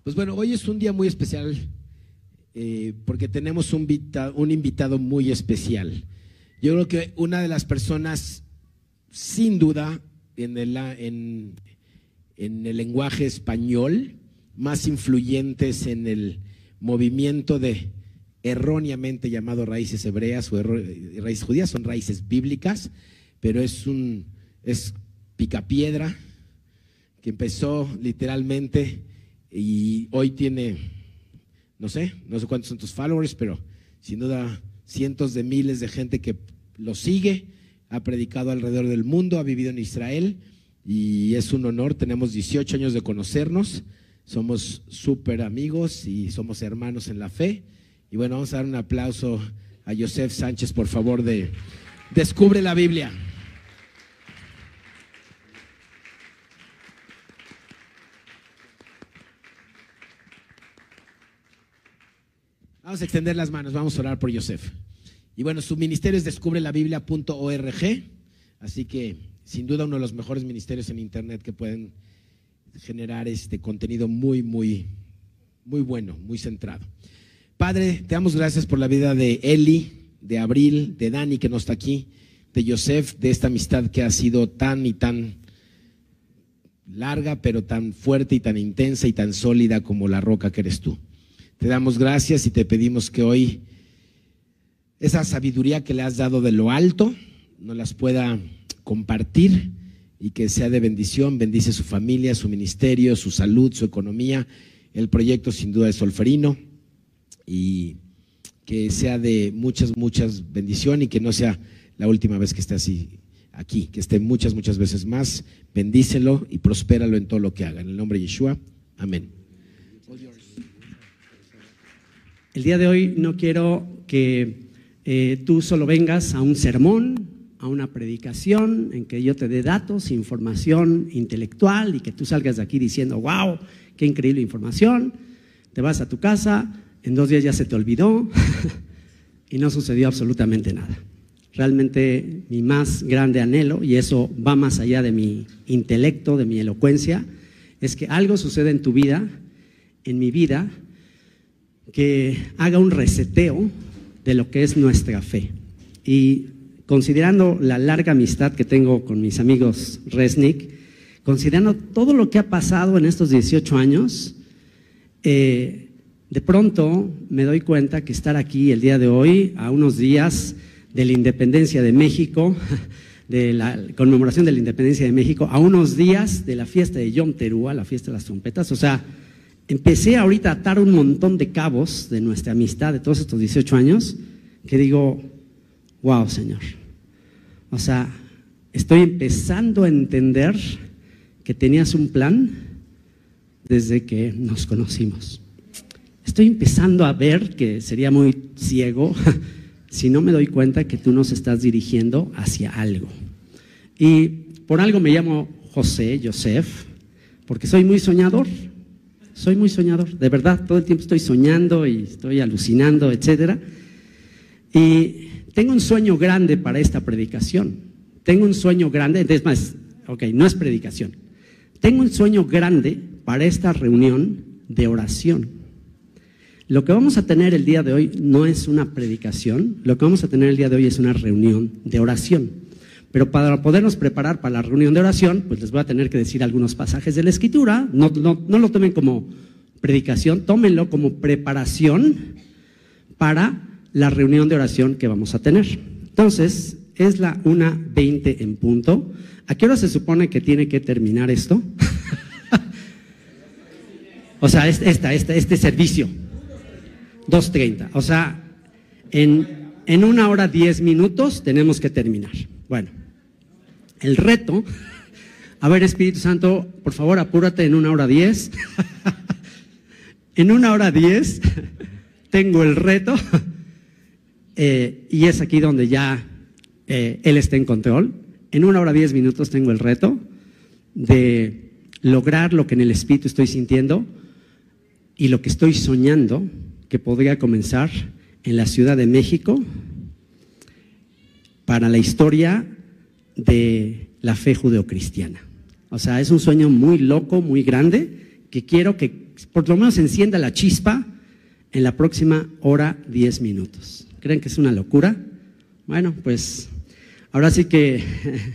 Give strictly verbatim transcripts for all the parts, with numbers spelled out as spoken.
Pues bueno, hoy es un día muy especial eh, porque tenemos un, vita, un invitado muy especial. Yo creo que una de las personas, sin duda, en el, en, en el lenguaje español, más influyentes en el movimiento de erróneamente llamado raíces hebreas o raíces judías, son raíces bíblicas, pero es un es picapiedra que empezó literalmente y hoy tiene, no sé, no sé cuántos son tus followers, pero sin duda cientos de miles de gente que lo sigue, ha predicado alrededor del mundo, ha vivido en Israel y es un honor. Tenemos dieciocho años de conocernos, somos súper amigos y somos hermanos en la fe. Y bueno, vamos a dar un aplauso a Yosef Sánchez, por favor, de Descubre la Biblia. Vamos a extender las manos, vamos a orar por Yosef. Y bueno, su ministerio es descubre la biblia punto org, así que sin duda uno de los mejores ministerios en internet que pueden generar este contenido muy, muy, muy bueno, muy centrado. Padre, te damos gracias por la vida de Eli, de Abril, de Dani que no está aquí, de Yosef, de esta amistad que ha sido tan y tan larga, pero tan fuerte y tan intensa y tan sólida como la roca que eres tú. Te damos gracias y te pedimos que hoy esa sabiduría que le has dado de lo alto nos las pueda compartir y que sea de bendición. Bendice su familia, su ministerio, su salud, su economía, el proyecto sin duda de Solferino, y que sea de muchas, muchas bendiciones y que no sea la última vez que esté así aquí, que esté muchas, muchas veces más. Bendícelo y prospéralo en todo lo que haga. En el nombre de Yeshua, amén. El día de hoy no quiero que eh, tú solo vengas a un sermón, a una predicación en que yo te dé datos, información intelectual y que tú salgas de aquí diciendo, wow, qué increíble información. Te vas a tu casa, en dos días ya se te olvidó y no sucedió absolutamente nada. Realmente mi más grande anhelo, y eso va más allá de mi intelecto, de mi elocuencia, es que algo suceda en tu vida, en mi vida, que haga un reseteo de lo que es nuestra fe. Y considerando la larga amistad que tengo con mis amigos Resnick, considerando todo lo que ha pasado en estos dieciocho años, eh, de pronto me doy cuenta que estar aquí el día de hoy, a unos días de la independencia de México, de la conmemoración de la independencia de México, a unos días de la fiesta de Yom Teruah, la fiesta de las trompetas, o sea, empecé ahorita a atar un montón de cabos de nuestra amistad de todos estos dieciocho años, que digo, wow, Señor. O sea, estoy empezando a entender que tenías un plan desde que nos conocimos. Estoy empezando a ver que sería muy ciego si no me doy cuenta que tú nos estás dirigiendo hacia algo. Y por algo me llamo José, Yosef, porque soy muy soñador. Soy muy soñador, de verdad, todo el tiempo estoy soñando y estoy alucinando, etcétera. Y tengo un sueño grande para esta predicación. Tengo un sueño grande, es más, ok, no es predicación. Tengo un sueño grande para esta reunión de oración. Lo que vamos a tener el día de hoy no es una predicación, lo que vamos a tener el día de hoy es una reunión de oración. Pero para podernos preparar para la reunión de oración, pues les voy a tener que decir algunos pasajes de la Escritura. No, no, no lo tomen como predicación, tómenlo como preparación para la reunión de oración que vamos a tener. Entonces, es la una veinte en punto. ¿A qué hora se supone que tiene que terminar esto? O sea, esta, esta, este servicio, dos treinta. O sea, en, en una hora diez minutos tenemos que terminar. Bueno, el reto, a ver, Espíritu Santo, por favor, apúrate en una hora diez. En una hora diez tengo el reto, eh, y es aquí donde ya eh, Él está en control. En una hora diez minutos tengo el reto de lograr lo que en el Espíritu estoy sintiendo y lo que estoy soñando que podría comenzar en la Ciudad de México para la historia de la fe judeocristiana. O sea, es un sueño muy loco, muy grande, que quiero que por lo menos encienda la chispa en la próxima hora, diez minutos. ¿Creen que es una locura? Bueno, pues ahora sí que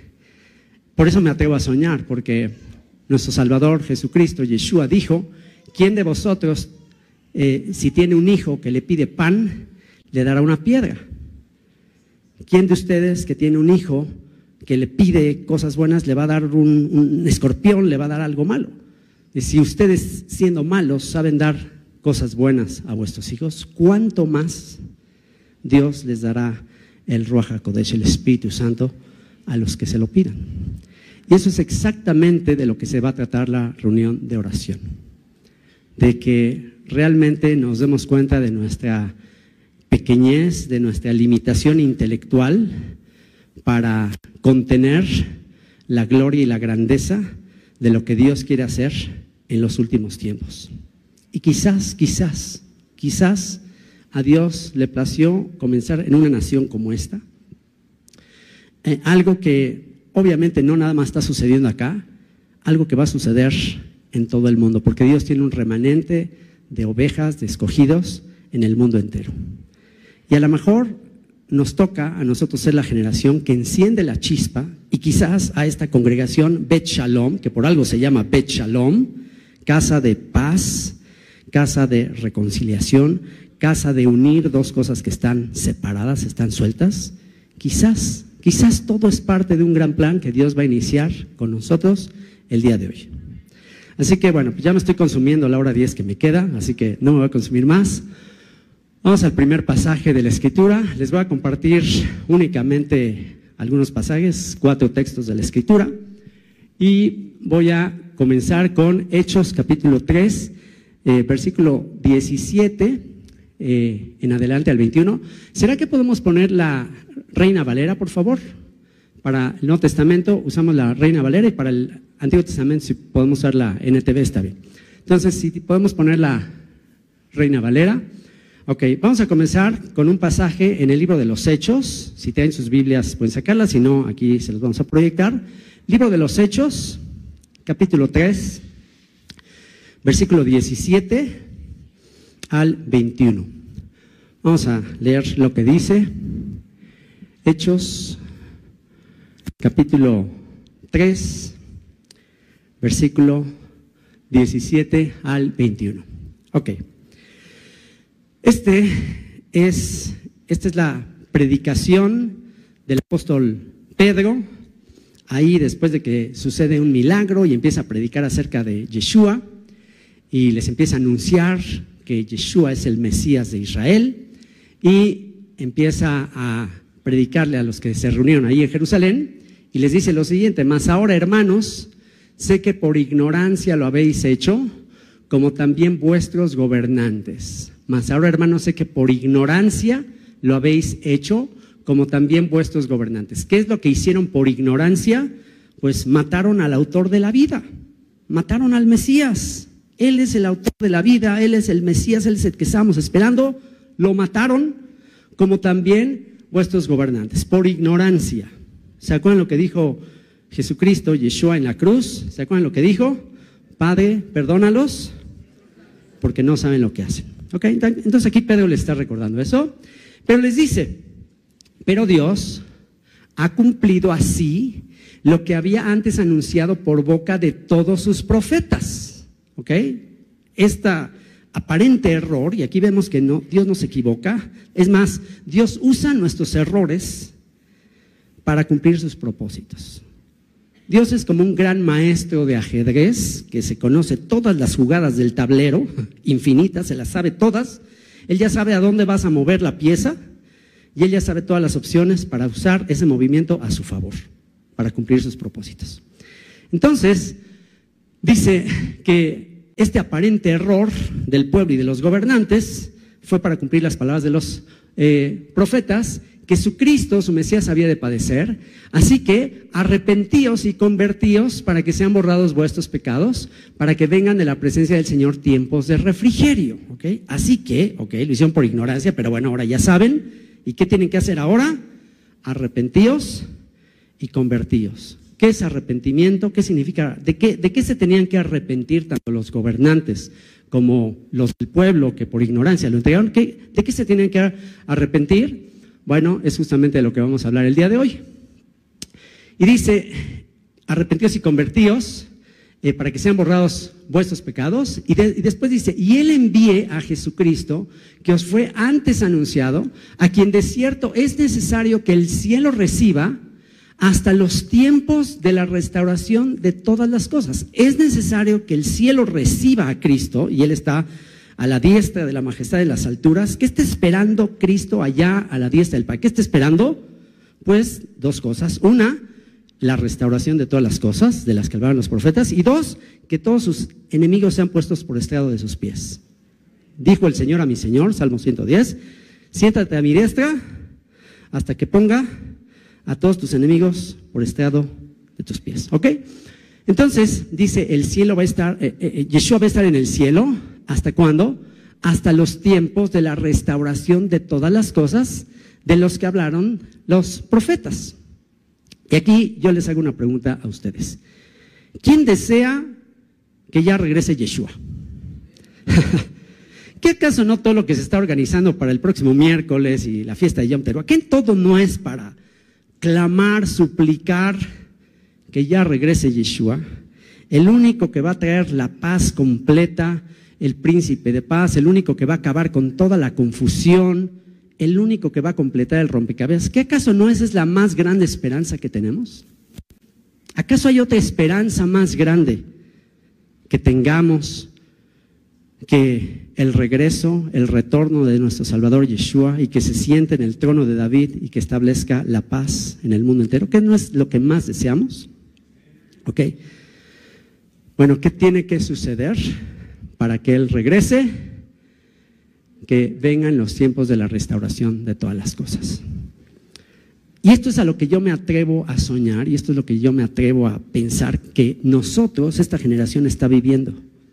por eso me atrevo a soñar, porque nuestro Salvador Jesucristo, Yeshua, dijo: ¿quién de vosotros, eh, si tiene un hijo que le pide pan, le dará una piedra? ¿Quién de ustedes que tiene un hijo que le pide cosas buenas, le va a dar un, un escorpión, le va a dar algo malo? Y si ustedes, siendo malos, saben dar cosas buenas a vuestros hijos, ¿cuánto más Dios les dará el Ruach HaKodesh, el Espíritu Santo, a los que se lo pidan? Y eso es exactamente de lo que se va a tratar la reunión de oración, de que realmente nos demos cuenta de nuestra pequeñez, de nuestra limitación intelectual para contener la gloria y la grandeza de lo que Dios quiere hacer en los últimos tiempos. Y quizás, quizás, quizás a Dios le plació comenzar en una nación como esta, eh, algo que obviamente no nada más está sucediendo acá, algo que va a suceder en todo el mundo, porque Dios tiene un remanente de ovejas, de escogidos en el mundo entero. Y a lo mejor nos toca a nosotros ser la generación que enciende la chispa, y quizás a esta congregación Bet Shalom, que por algo se llama Bet Shalom, casa de paz, casa de reconciliación, casa de unir dos cosas que están separadas, están sueltas. Quizás, quizás todo es parte de un gran plan que Dios va a iniciar con nosotros el día de hoy. Así que bueno, pues ya me estoy consumiendo la hora diez que me queda, así que no me voy a consumir más. Vamos al primer pasaje de la Escritura. Les voy a compartir únicamente algunos pasajes, cuatro textos de la Escritura, y voy a comenzar con Hechos capítulo tres, eh, versículo diecisiete eh, en adelante al veintiuno. ¿Será que podemos poner la Reina Valera, por favor? Para el Nuevo Testamento usamos la Reina Valera, y para el Antiguo Testamento, si podemos usar la N T V, está bien. Entonces, si podemos poner la Reina Valera. Ok, vamos a comenzar con un pasaje en el libro de los Hechos. Si tienen sus Biblias pueden sacarlas, si no, aquí se los vamos a proyectar. Libro de los Hechos, capítulo tres, versículo diecisiete al veintiuno. Vamos a leer lo que dice. Hechos, capítulo tres, versículo diecisiete al veintiuno. Ok. Este es, esta es la predicación del apóstol Pedro, ahí después de que sucede un milagro y empieza a predicar acerca de Yeshua, y les empieza a anunciar que Yeshua es el Mesías de Israel, y empieza a predicarle a los que se reunieron ahí en Jerusalén, y les dice lo siguiente: mas ahora, hermanos, sé que por ignorancia lo habéis hecho, como también vuestros gobernantes. Mas ahora, hermanos, sé que por ignorancia lo habéis hecho, como también vuestros gobernantes. ¿Qué es lo que hicieron por ignorancia? Pues mataron al autor de la vida, mataron al Mesías. Él es el autor de la vida, Él es el Mesías, Él es el que estábamos esperando. Lo mataron, como también vuestros gobernantes, por ignorancia. ¿Se acuerdan lo que dijo Jesucristo, Yeshua, en la cruz? ¿Se acuerdan lo que dijo? Padre, perdónalos, porque no saben lo que hacen. Okay, entonces aquí Pedro le está recordando eso, pero les dice: pero Dios ha cumplido así lo que había antes anunciado por boca de todos sus profetas. ¿Ok? Esta aparente error, y aquí vemos que no, Dios no se equivoca, es más, Dios usa nuestros errores para cumplir sus propósitos. Dios es como un gran maestro de ajedrez que se conoce todas las jugadas del tablero, infinitas, se las sabe todas. Él ya sabe a dónde vas a mover la pieza, y Él ya sabe todas las opciones para usar ese movimiento a su favor, para cumplir sus propósitos. Entonces, dice que este aparente error del pueblo y de los gobernantes fue para cumplir las palabras de los eh, profetas, que su Cristo, su Mesías, había de padecer. Así que arrepentíos y convertíos para que sean borrados vuestros pecados, para que vengan de la presencia del Señor tiempos de refrigerio. ¿Okay? Así que, ok, lo hicieron por ignorancia, pero bueno, ahora ya saben. ¿Y qué tienen que hacer ahora? Arrepentíos y convertíos. ¿Qué es arrepentimiento? ¿Qué significa? ¿De qué, de qué se tenían que arrepentir tanto los gobernantes como los del pueblo que por ignorancia lo entregaron? ¿Qué, ¿De qué se tenían que arrepentir? Bueno, es justamente de lo que vamos a hablar el día de hoy. Y dice, arrepentíos y convertíos eh, para que sean borrados vuestros pecados. Y, de, y después dice, y Él envíe a Jesucristo, que os fue antes anunciado, a quien de cierto es necesario que el cielo reciba hasta los tiempos de la restauración de todas las cosas. Es necesario que el cielo reciba a Cristo, y Él está a la diestra de la majestad de las alturas. ¿Qué está esperando Cristo allá a la diestra del Padre? ¿Qué está esperando? Pues dos cosas. Una, la restauración de todas las cosas de las que hablaban los profetas, y dos, que todos sus enemigos sean puestos por estrado de sus pies. Dijo el Señor a mi Señor, Salmo ciento diez, siéntate a mi diestra hasta que ponga a todos tus enemigos por estrado de tus pies. ¿Ok? Entonces, dice, el cielo va a estar, eh, eh, Yeshua va a estar en el cielo, ¿hasta cuándo? Hasta los tiempos de la restauración de todas las cosas de los que hablaron los profetas. Y aquí yo les hago una pregunta a ustedes. ¿Quién desea que ya regrese Yeshua? ¿Qué acaso no todo lo que se está organizando para el próximo miércoles y la fiesta de Yom Teruah, ¿qué todo no es para clamar, suplicar que ya regrese Yeshua? El único que va a traer la paz completa, el príncipe de paz, el único que va a acabar con toda la confusión, el único que va a completar el rompecabezas. ¿Qué acaso no esa es la más grande esperanza que tenemos? ¿Acaso hay otra esperanza más grande que tengamos que el regreso, el retorno de nuestro Salvador Yeshua, y que se siente en el trono de David y que establezca la paz en el mundo entero? ¿Qué no es lo que más deseamos? Ok. Bueno, ¿qué tiene que suceder para que Él regrese? Que vengan los tiempos de la restauración de todas las cosas. Y esto es a lo que yo me atrevo a soñar, y esto es lo que yo me atrevo a pensar que nosotros, esta generación, está viviendo.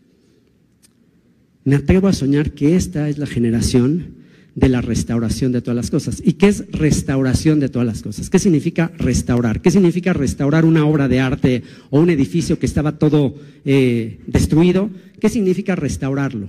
Me atrevo a soñar que esta es la generación de la restauración de todas las cosas. ¿Y qué es restauración de todas las cosas? ¿Qué significa restaurar? ¿Qué significa restaurar una obra de arte o un edificio que estaba todo eh, destruido? ¿Qué significa restaurarlo?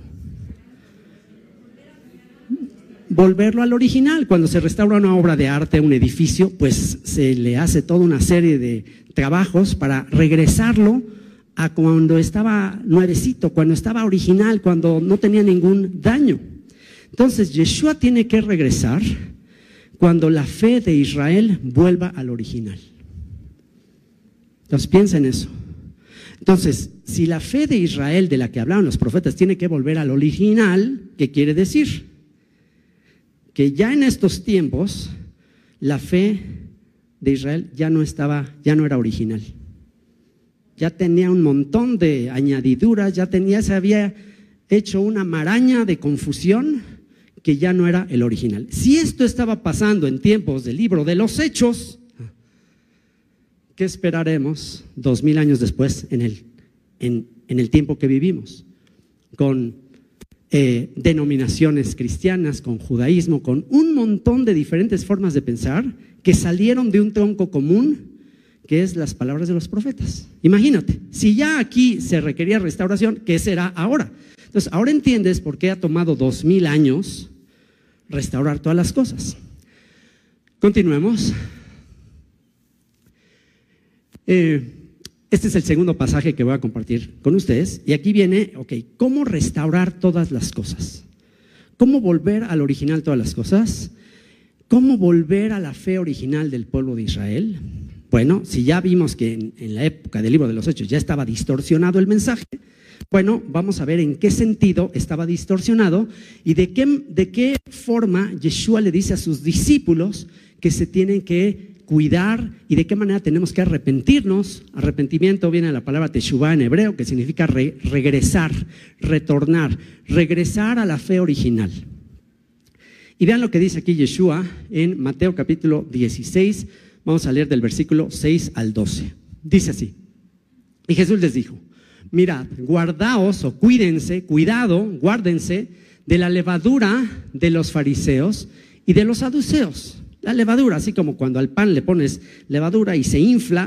Volverlo al original. Cuando se restaura una obra de arte, un edificio, pues se le hace toda una serie de trabajos para regresarlo a cuando estaba nuevecito, cuando estaba original, cuando no tenía ningún daño. Entonces, Yeshua tiene que regresar cuando la fe de Israel vuelva al original. Entonces, piensa en eso. Entonces, si la fe de Israel, de la que hablaban los profetas, tiene que volver al original, ¿qué quiere decir? Que ya en estos tiempos la fe de Israel ya no estaba, ya no era original. Ya tenía un montón de añadiduras, ya tenía, se había hecho una maraña de confusión que ya no era el original. Si esto estaba pasando en tiempos del libro de los Hechos, ¿qué esperaremos dos mil años después en el, en, en el tiempo que vivimos? Con Eh, denominaciones cristianas, con judaísmo, con un montón de diferentes formas de pensar que salieron de un tronco común, que es las palabras de los profetas. Imagínate, si ya aquí se requería restauración, ¿qué será ahora? Entonces, ahora entiendes por qué ha tomado dos mil años restaurar todas las cosas. Continuemos. Eh, Este es el segundo pasaje que voy a compartir con ustedes. Y aquí viene, ok, ¿cómo restaurar todas las cosas? ¿Cómo volver al original todas las cosas? ¿Cómo volver a la fe original del pueblo de Israel? Bueno, si ya vimos que en, en la época del libro de los Hechos ya estaba distorsionado el mensaje, bueno, vamos a ver en qué sentido estaba distorsionado y de qué, de qué forma Yeshua le dice a sus discípulos que se tienen que cuidar y de qué manera tenemos que arrepentirnos. Arrepentimiento viene de la palabra teshuvah en hebreo, que significa re, regresar, retornar, regresar a la fe original. Y vean lo que dice aquí Yeshua en Mateo capítulo dieciséis, vamos a leer del versículo seis al doce. Dice así: y Jesús les dijo, mirad, guardaos o cuídense, cuidado, guárdense de la levadura de los fariseos y de los saduceos. La levadura, así como cuando al pan le pones levadura y se infla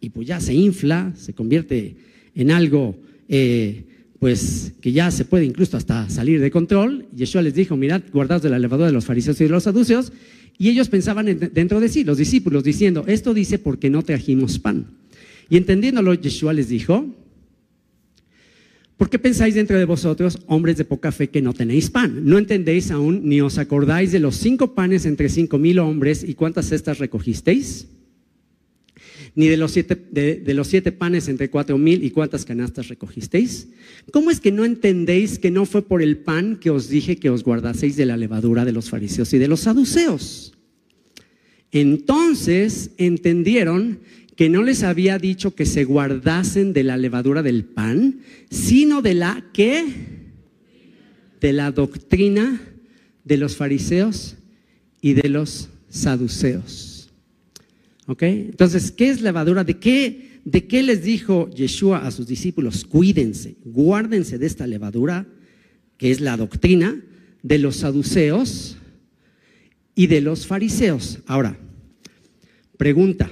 y pues ya se infla, se convierte en algo eh, pues que ya se puede incluso hasta salir de control. Yeshua les dijo, mirad, guardaos de la levadura de los fariseos y de los saduceos. Y ellos pensaban en, dentro de sí, los discípulos, diciendo, esto dice porque no trajimos pan. Y entendiéndolo, Yeshua les dijo, ¿por qué pensáis dentro de vosotros, hombres de poca fe, que no tenéis pan? ¿No entendéis aún, ni os acordáis de los cinco panes entre cinco mil hombres y cuántas cestas recogisteis? Ni de los siete, de, de los siete panes entre cuatro mil y cuántas canastas recogisteis. ¿Cómo es que no entendéis que no fue por el pan que os dije que os guardaseis de la levadura de los fariseos y de los saduceos? Entonces entendieron que no les había dicho que se guardasen de la levadura del pan, sino de la ¿qué? De la doctrina de los fariseos y de los saduceos. ¿Ok? Entonces, ¿qué es levadura? ¿De qué, ¿De qué les dijo Yeshua a sus discípulos? Cuídense, guárdense de esta levadura, que es la doctrina de los saduceos y de los fariseos. Ahora, pregunta.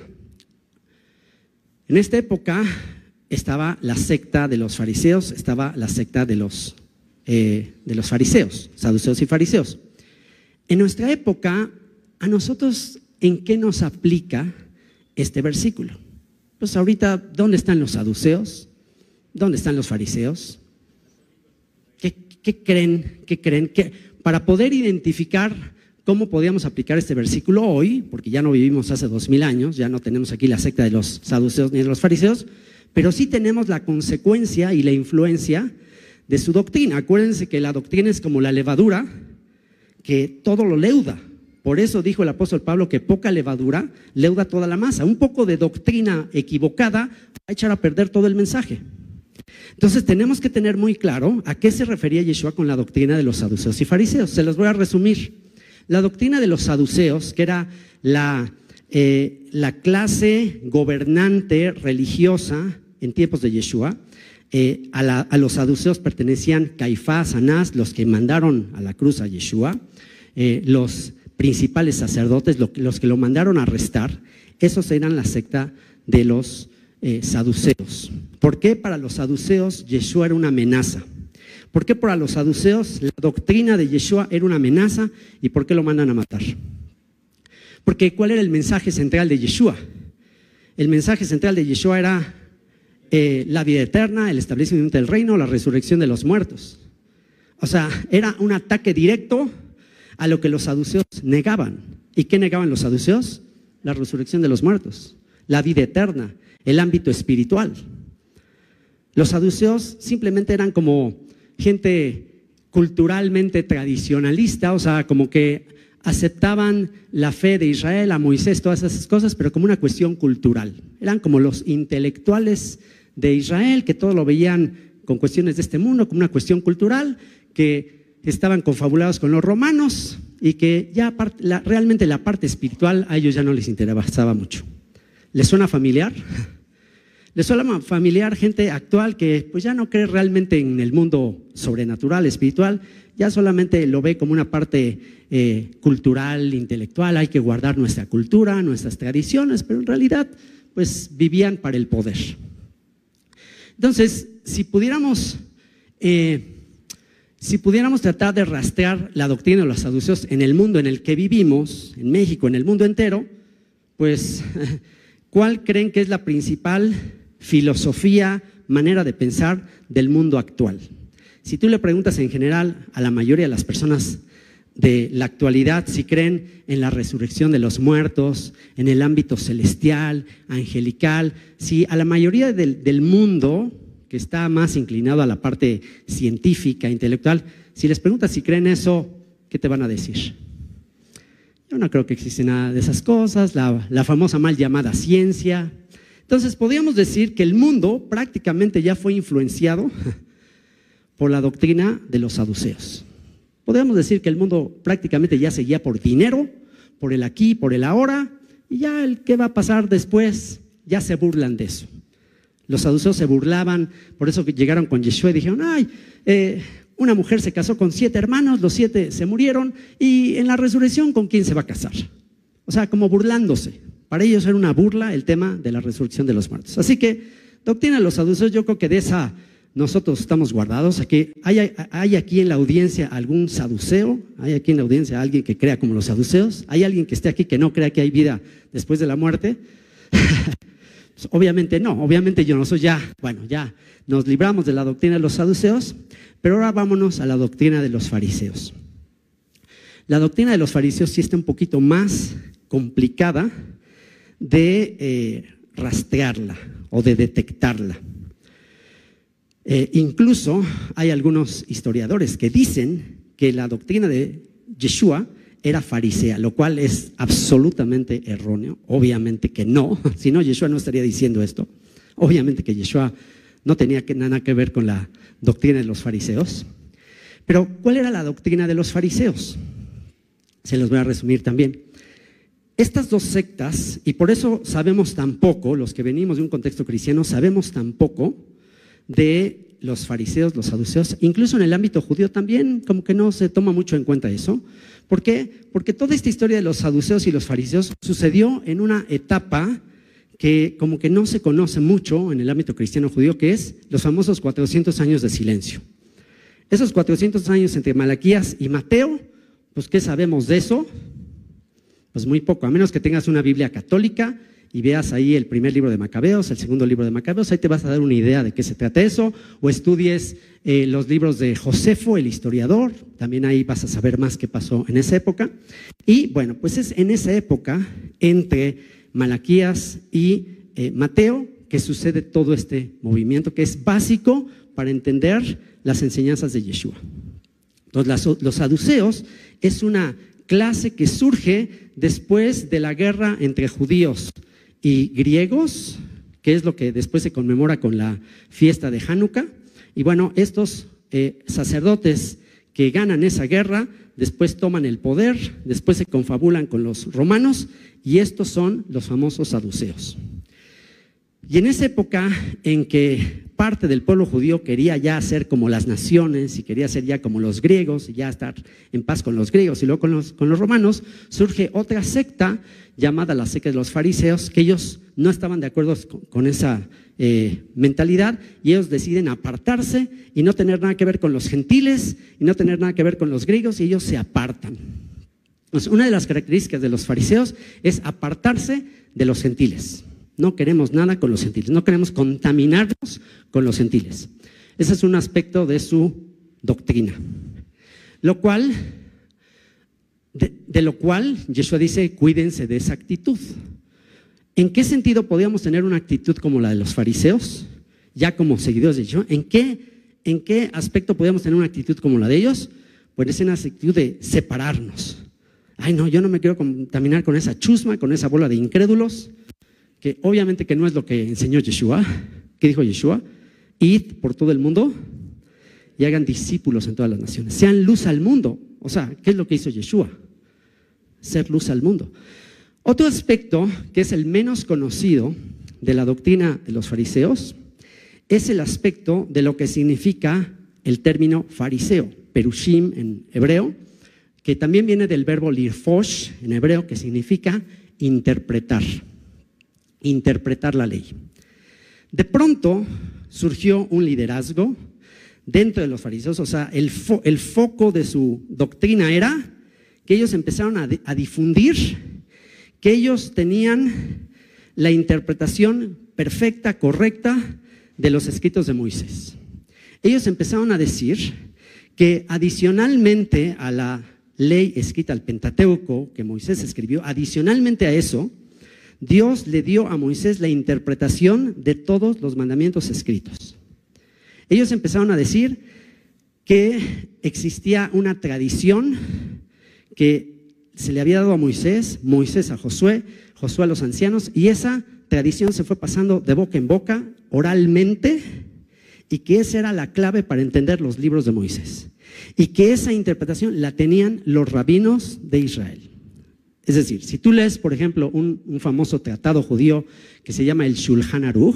En esta época estaba la secta de los fariseos, estaba la secta de los, eh, de los fariseos, saduceos y fariseos. En nuestra época, a nosotros, ¿en qué nos aplica este versículo? Pues ahorita, ¿dónde están los saduceos? ¿Dónde están los fariseos? ¿Qué, qué creen? ¿Qué creen? ¿Qué? Para poder identificar cómo podíamos aplicar este versículo hoy, porque ya no vivimos hace dos mil años, ya no tenemos aquí la secta de los saduceos ni de los fariseos, pero sí tenemos la consecuencia y la influencia de su doctrina. Acuérdense que la doctrina es como la levadura, que todo lo leuda. Por eso dijo el apóstol Pablo que poca levadura leuda toda la masa. Un poco de doctrina equivocada va a echar a perder todo el mensaje. Entonces tenemos que tener muy claro a qué se refería Yeshua con la doctrina de los saduceos y fariseos. Se los voy a resumir. La doctrina de los saduceos, que era la, eh, la clase gobernante religiosa en tiempos de Yeshua, eh, a, la, a los saduceos pertenecían Caifás, Anás, los que mandaron a la cruz a Yeshua, eh, los principales sacerdotes, lo, los que lo mandaron a arrestar. Esos eran la secta de los eh, saduceos. ¿Por qué para los saduceos Yeshua era una amenaza? ¿Por qué para los saduceos la doctrina de Yeshua era una amenaza y por qué lo mandan a matar? Porque ¿cuál era el mensaje central de Yeshua? El mensaje central de Yeshua era eh, la vida eterna, el establecimiento del reino, la resurrección de los muertos. O sea, era un ataque directo a lo que los saduceos negaban. ¿Y qué negaban los saduceos? La resurrección de los muertos, la vida eterna, el ámbito espiritual. Los saduceos simplemente eran como gente culturalmente tradicionalista, o sea, como que aceptaban la fe de Israel, a Moisés, todas esas cosas, pero como una cuestión cultural. Eran como los intelectuales de Israel, que todo lo veían con cuestiones de este mundo, como una cuestión cultural, que estaban confabulados con los romanos y que ya la, realmente la parte espiritual a ellos ya no les interesaba mucho. ¿Les suena familiar? ¿Les suena familiar gente actual que pues ya no cree realmente en el mundo sobrenatural, espiritual? Ya solamente lo ve como una parte eh, cultural, intelectual. Hay que guardar nuestra cultura, nuestras tradiciones, pero en realidad pues vivían para el poder. Entonces, si pudiéramos, eh, si pudiéramos tratar de rastrear la doctrina de los saduceos en el mundo en el que vivimos, en México, en el mundo entero, pues, ¿cuál creen que es la principal filosofía, manera de pensar del mundo actual? Si tú le preguntas en general a la mayoría de las personas de la actualidad si creen en la resurrección de los muertos, en el ámbito celestial, angelical, si a la mayoría del, del mundo que está más inclinado a la parte científica, intelectual, si les preguntas si creen eso, ¿qué te van a decir? Yo no creo que existe nada de esas cosas, la, la famosa mal llamada ciencia. Entonces podríamos decir que el mundo prácticamente ya fue influenciado por la doctrina de los saduceos. Podríamos decir que el mundo prácticamente ya seguía por dinero, por el aquí, por el ahora, y ya el qué va a pasar después, ya se burlan de eso. Los saduceos se burlaban, por eso que llegaron con Yeshua y dijeron, ay, eh, una mujer se casó con siete hermanos, los siete se murieron, y en la resurrección, ¿con quién se va a casar? O sea, como burlándose. Para ellos era una burla el tema de la resurrección de los muertos. Así que, doctrina de los saduceos, yo creo que de esa nosotros estamos guardados. Aquí, ¿hay, ¿Hay aquí en la audiencia algún saduceo? ¿Hay aquí en la audiencia alguien que crea como los saduceos? ¿Hay alguien que esté aquí que no crea que hay vida después de la muerte? Pues obviamente no, obviamente yo no soy ya, bueno, ya nos libramos de la doctrina de los saduceos, pero ahora vámonos a la doctrina de los fariseos. La doctrina de los fariseos sí está un poquito más complicada de eh, rastrearla o de detectarla. Eh, incluso hay algunos historiadores que dicen que la doctrina de Yeshua era farisea, lo cual es absolutamente erróneo. Obviamente que no, si no Yeshua no estaría diciendo esto. Obviamente que Yeshua no tenía que, nada que ver con la doctrina de los fariseos. Pero ¿cuál era la doctrina de los fariseos? Se los voy a resumir también. Estas dos sectas, y por eso sabemos tan poco, los que venimos de un contexto cristiano, sabemos tan poco de los fariseos, los saduceos, incluso en el ámbito judío también como que no se toma mucho en cuenta eso. ¿Por qué? Porque toda esta historia de los saduceos y los fariseos sucedió en una etapa que como que no se conoce mucho en el ámbito cristiano judío, que es los famosos cuatrocientos años de silencio. Esos cuatrocientos años entre Malaquías y Mateo, pues ¿qué sabemos de eso? Pues muy poco, a menos que tengas una Biblia católica y veas ahí el primer libro de Macabeos, el segundo libro de Macabeos, ahí te vas a dar una idea de qué se trata eso, o estudies eh, los libros de Josefo, el historiador, también ahí vas a saber más qué pasó en esa época. Y bueno, pues es en esa época, entre Malaquías y eh, Mateo, que sucede todo este movimiento que es básico para entender las enseñanzas de Yeshua. Entonces, las, los saduceos es una clase que surge después de la guerra entre judíos y griegos, que es lo que después se conmemora con la fiesta de Hanukkah. Y bueno, estos eh, sacerdotes que ganan esa guerra, después toman el poder, después se confabulan con los romanos, y estos son los famosos saduceos. Y en esa época en que parte del pueblo judío quería ya ser como las naciones y quería ser ya como los griegos y ya estar en paz con los griegos y luego con los, con los romanos, surge otra secta llamada la secta de los fariseos, que ellos no estaban de acuerdo con, con esa eh, mentalidad, y ellos deciden apartarse y no tener nada que ver con los gentiles y no tener nada que ver con los griegos, y ellos se apartan. Entonces, una de las características de los fariseos es apartarse de los gentiles. No queremos nada con los gentiles, no queremos contaminarnos con los gentiles. Ese es un aspecto de su doctrina. Lo cual, de, de lo cual Yeshua dice, cuídense de esa actitud. ¿En qué sentido podríamos tener una actitud como la de los fariseos, ya como seguidores de Yeshua? ¿En qué, en qué aspecto podríamos tener una actitud como la de ellos? Pues es una actitud de separarnos. Ay, no, yo no me quiero contaminar con esa chusma, con esa bola de incrédulos, que obviamente que no es lo que enseñó Yeshua. ¿Qué dijo Yeshua? Id por todo el mundo y hagan discípulos en todas las naciones. Sean luz al mundo. O sea, ¿qué es lo que hizo Yeshua? Ser luz al mundo. Otro aspecto que es el menos conocido de la doctrina de los fariseos es el aspecto de lo que significa el término fariseo, perushim en hebreo, que también viene del verbo lirfosh en hebreo, que significa interpretar. Interpretar la ley. De pronto surgió un liderazgo dentro de los fariseos, o sea, el, fo el foco de su doctrina era que ellos empezaron a, a difundir que ellos tenían la interpretación perfecta, correcta de los escritos de Moisés. Ellos empezaron a decir que adicionalmente a la ley escrita, al Pentateuco que Moisés escribió, adicionalmente a eso, Dios le dio a Moisés la interpretación de todos los mandamientos escritos. Ellos empezaron a decir que existía una tradición que se le había dado a Moisés, Moisés a Josué, Josué a los ancianos, y esa tradición se fue pasando de boca en boca, oralmente, y que esa era la clave para entender los libros de Moisés. Y que esa interpretación la tenían los rabinos de Israel. Es decir, si tú lees, por ejemplo, un, un famoso tratado judío que se llama el Shulchan Aruch,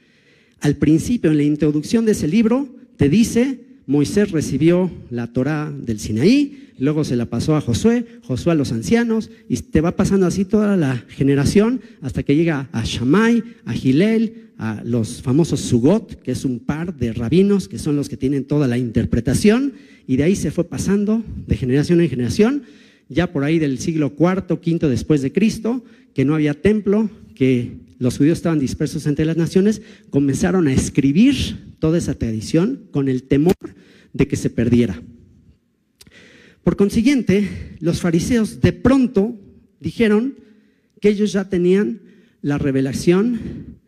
al principio, en la introducción de ese libro, te dice, Moisés recibió la Torá del Sinaí, luego se la pasó a Josué, Josué a los ancianos, y te va pasando así toda la generación hasta que llega a Shammai, a Gilel, a los famosos Sugot, que es un par de rabinos que son los que tienen toda la interpretación, y de ahí se fue pasando de generación en generación, ya por ahí del siglo cuarto, quinto después de Cristo, que no había templo, que los judíos estaban dispersos entre las naciones, comenzaron a escribir toda esa tradición con el temor de que se perdiera. Por consiguiente, los fariseos de pronto dijeron que ellos ya tenían la revelación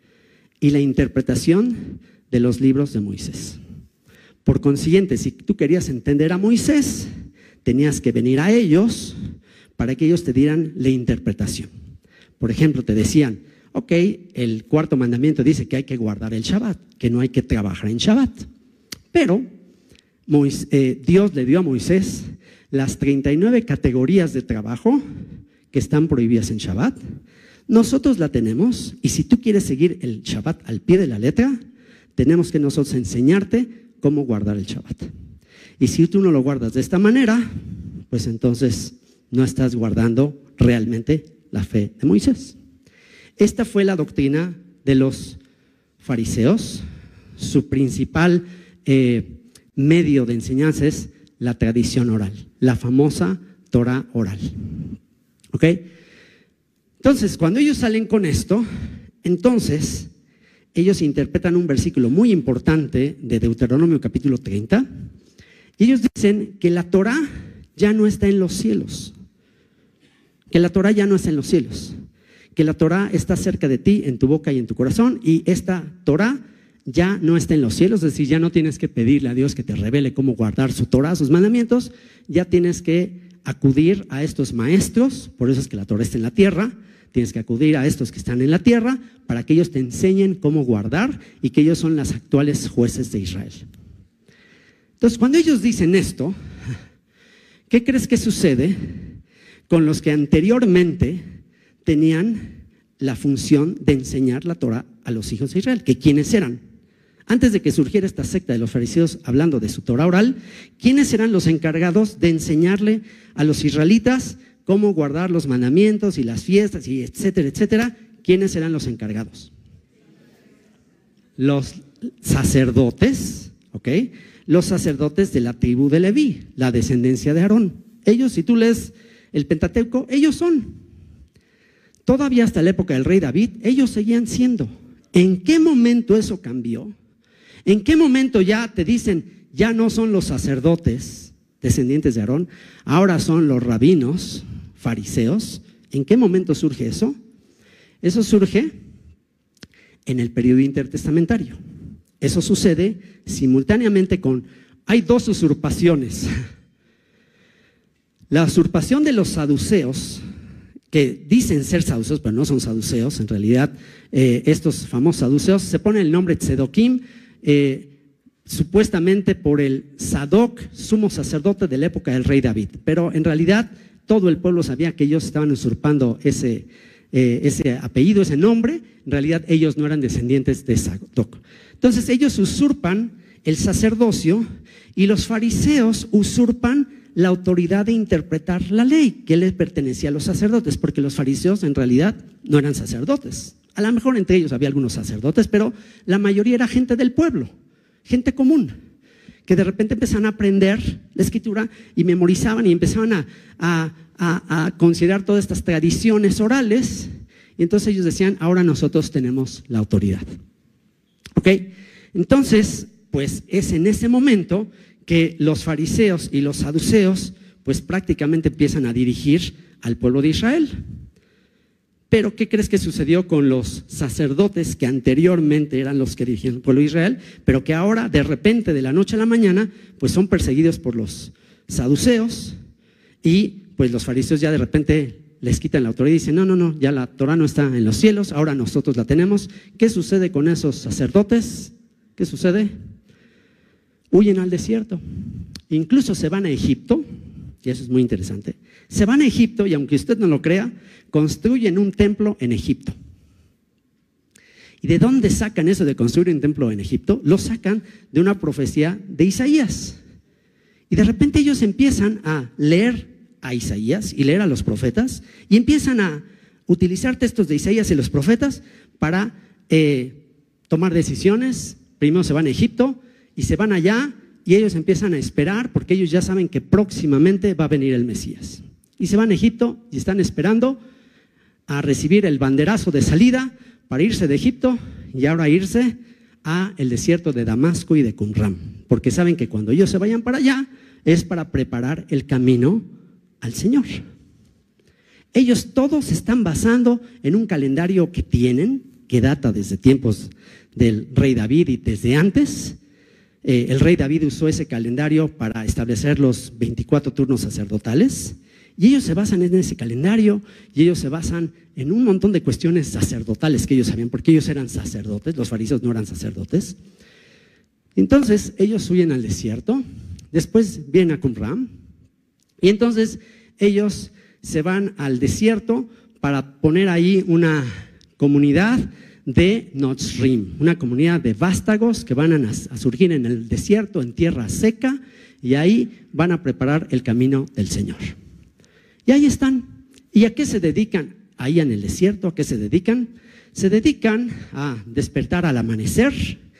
y la interpretación de los libros de Moisés. Por consiguiente, si tú querías entender a Moisés, tenías que venir a ellos para que ellos te dieran la interpretación. Por ejemplo, te decían, ok, el cuarto mandamiento dice que hay que guardar el Shabbat, que no hay que trabajar en Shabbat. Pero Moisés, eh, Dios le dio a Moisés las treinta y nueve categorías de trabajo que están prohibidas en Shabbat. Nosotros la tenemos, y si tú quieres seguir el Shabbat al pie de la letra, tenemos que nosotros enseñarte cómo guardar el Shabbat. Y si tú no lo guardas de esta manera, pues entonces no estás guardando realmente la fe de Moisés. Esta fue la doctrina de los fariseos. Su principal eh, medio de enseñanza es la tradición oral, la famosa Torah oral. ¿Ok? Entonces, cuando ellos salen con esto, entonces ellos interpretan un versículo muy importante de Deuteronomio capítulo treinta, y ellos dicen que la Torah ya no está en los cielos, que la Torah ya no está en los cielos, que la Torah está cerca de ti, en tu boca y en tu corazón, y esta Torah ya no está en los cielos, es decir, ya no tienes que pedirle a Dios que te revele cómo guardar su Torah, sus mandamientos, ya tienes que acudir a estos maestros, por eso es que la Torah está en la tierra, tienes que acudir a estos que están en la tierra para que ellos te enseñen cómo guardar y que ellos son los actuales jueces de Israel. Entonces, cuando ellos dicen esto, ¿qué crees que sucede con los que anteriormente tenían la función de enseñar la Torah a los hijos de Israel? ¿Que quiénes eran? Antes de que surgiera esta secta de los fariseos hablando de su Torah oral, ¿quiénes eran los encargados de enseñarle a los israelitas cómo guardar los mandamientos y las fiestas y etcétera, etcétera? ¿Quiénes eran los encargados? Los sacerdotes, ¿ok? Los sacerdotes de la tribu de Leví, la descendencia de Aarón. Ellos, si tú lees el Pentateuco, ellos son. Todavía hasta la época del rey David, ellos seguían siendo. ¿En qué momento eso cambió? ¿En qué momento ya te dicen, ya no son los sacerdotes descendientes de Aarón, ahora son los rabinos, fariseos? ¿En qué momento surge eso? Eso surge en el periodo intertestamentario. Eso sucede simultáneamente con, hay dos usurpaciones. La usurpación de los saduceos, que dicen ser saduceos, pero no son saduceos, en realidad eh, estos famosos saduceos, se pone el nombre Tzedokim, eh, supuestamente por el Sadoc, sumo sacerdote de la época del rey David, pero en realidad todo el pueblo sabía que ellos estaban usurpando ese, eh, ese apellido, ese nombre. En realidad ellos no eran descendientes de Sadoc. Entonces ellos usurpan el sacerdocio y los fariseos usurpan la autoridad de interpretar la ley que les pertenecía a los sacerdotes, porque los fariseos en realidad no eran sacerdotes. A lo mejor entre ellos había algunos sacerdotes, pero la mayoría era gente del pueblo, gente común, que de repente empezaban a aprender la escritura y memorizaban y empezaban a, a, a, a considerar todas estas tradiciones orales, y entonces ellos decían, ahora nosotros tenemos la autoridad. ¿Ok? Entonces, pues es en ese momento que los fariseos y los saduceos pues prácticamente empiezan a dirigir al pueblo de Israel. Pero ¿qué crees que sucedió con los sacerdotes que anteriormente eran los que dirigían al pueblo de Israel, pero que ahora de repente de la noche a la mañana pues son perseguidos por los saduceos y pues los fariseos ya de repente les quitan la autoridad y dicen, no, no, no, ya la Torah no está en los cielos, ahora nosotros la tenemos? ¿Qué sucede con esos sacerdotes? ¿Qué sucede? Huyen al desierto, incluso se van a Egipto, y eso es muy interesante. Se van a Egipto y aunque usted no lo crea, construyen un templo en Egipto. ¿Y de dónde sacan eso de construir un templo en Egipto? Lo sacan de una profecía de Isaías. Y de repente ellos empiezan a leer a Isaías y leer a los profetas y empiezan a utilizar textos de Isaías y los profetas para eh, tomar decisiones. Primero se van a Egipto y se van allá y ellos empiezan a esperar porque ellos ya saben que próximamente va a venir el Mesías. Y se van a Egipto y están esperando a recibir el banderazo de salida para irse de Egipto y ahora irse a el desierto de Damasco y de Qumran, porque saben que cuando ellos se vayan para allá es para preparar el camino al Señor. Ellos todos se están basando en un calendario que tienen, que data desde tiempos del rey David y desde antes. Eh, el rey David usó ese calendario para establecer los veinticuatro turnos sacerdotales y ellos se basan en ese calendario y ellos se basan en un montón de cuestiones sacerdotales que ellos sabían, porque ellos eran sacerdotes, los fariseos no eran sacerdotes. Entonces ellos huyen al desierto, después vienen a Qumran y entonces ellos se van al desierto para poner ahí una comunidad de Notzrim, una comunidad de vástagos que van a, a surgir en el desierto, en tierra seca, y ahí van a preparar el camino del Señor. Y ahí están. ¿Y a qué se dedican ahí en el desierto? ¿A qué se dedican? Se dedican a despertar al amanecer,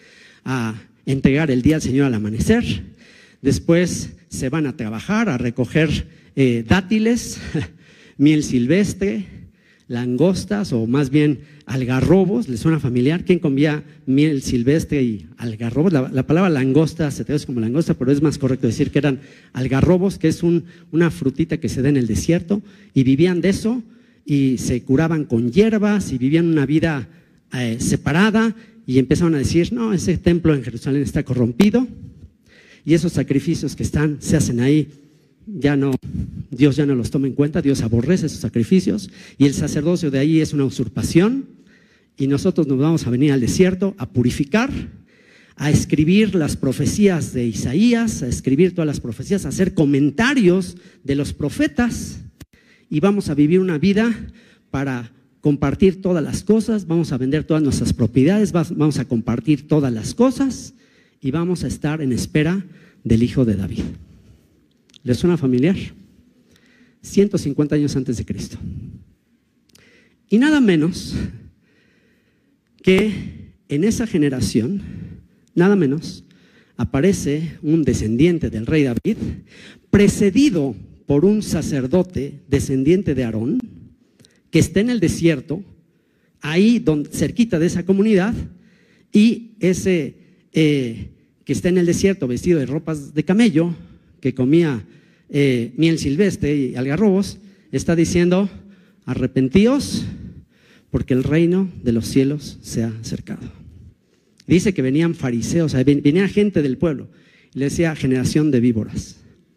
a entregar el día al Señor al amanecer. Después se van a trabajar, a recoger eh, dátiles, miel silvestre, langostas o más bien algarrobos. ¿Les suena familiar? ¿Quién comía miel silvestre y algarrobos? La, la palabra langosta se traduce como langosta, pero es más correcto decir que eran algarrobos, que es un, una frutita que se da en el desierto, y vivían de eso y se curaban con hierbas y vivían una vida eh, separada, y empezaron a decir, no, ese templo en Jerusalén está corrompido y esos sacrificios que están, se hacen ahí, ya no, Dios ya no los toma en cuenta, Dios aborrece esos sacrificios y el sacerdocio de ahí es una usurpación, y nosotros nos vamos a venir al desierto a purificar, a escribir las profecías de Isaías, a escribir todas las profecías, a hacer comentarios de los profetas, y vamos a vivir una vida para compartir todas las cosas, vamos a vender todas nuestras propiedades, vamos a compartir todas las cosas y vamos a estar en espera del Hijo de David. ¿Les suena familiar? ciento cincuenta años antes de Cristo. Y nada menos que en esa generación, nada menos, aparece un descendiente del rey David, precedido por un sacerdote descendiente de Aarón, que está en el desierto, ahí donde, cerquita de esa comunidad, y ese eh, que está en el desierto vestido de ropas de camello, que comía eh, miel silvestre y algarrobos, está diciendo, arrepentíos porque el reino de los cielos se ha acercado. Dice que venían fariseos, venía gente del pueblo, y le decía, generación de víboras.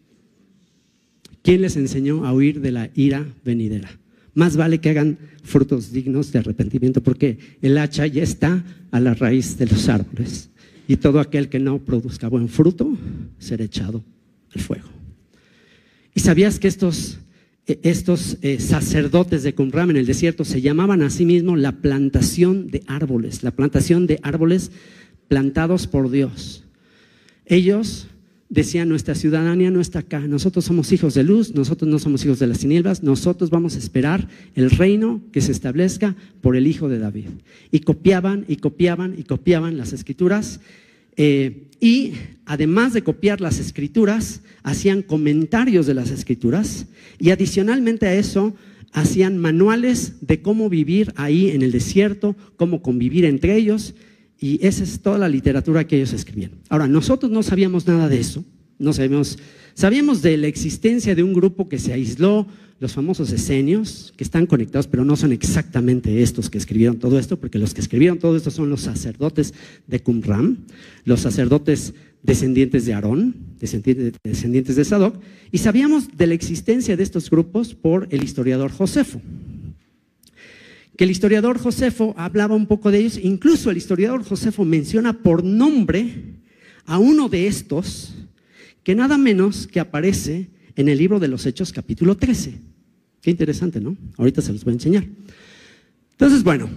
¿Quién les enseñó a huir de la ira venidera? Más vale que hagan frutos dignos de arrepentimiento, porque el hacha ya está a la raíz de los árboles, y todo aquel que no produzca buen fruto será echado al fuego. ¿Y sabías que estos, estos eh, sacerdotes de Qumran en el desierto se llamaban a sí mismos la plantación de árboles, la plantación de árboles plantados por Dios? Ellos decían, nuestra ciudadanía no está acá, nosotros somos hijos de luz, nosotros no somos hijos de las tinieblas, nosotros vamos a esperar el reino que se establezca por el Hijo de David. Y copiaban y copiaban y copiaban las escrituras, eh, y además de copiar las escrituras, hacían comentarios de las escrituras, y adicionalmente a eso hacían manuales de cómo vivir ahí en el desierto, cómo convivir entre ellos. Y esa es toda la literatura que ellos escribían. Ahora, nosotros no sabíamos nada de eso, no sabíamos, sabíamos de la existencia de un grupo que se aisló, los famosos esenios, que están conectados, pero no son exactamente estos que escribieron todo esto, porque los que escribieron todo esto son los sacerdotes de Qumran, los sacerdotes descendientes de Aarón, descendientes, descendientes de Sadoc, y sabíamos de la existencia de estos grupos por el historiador Josefo. Que el historiador Josefo hablaba un poco de ellos, incluso el historiador Josefo menciona por nombre a uno de estos, que nada menos que aparece en el libro de los Hechos capítulo trece. Qué interesante, ¿no? Ahorita se los voy a enseñar. Entonces, bueno,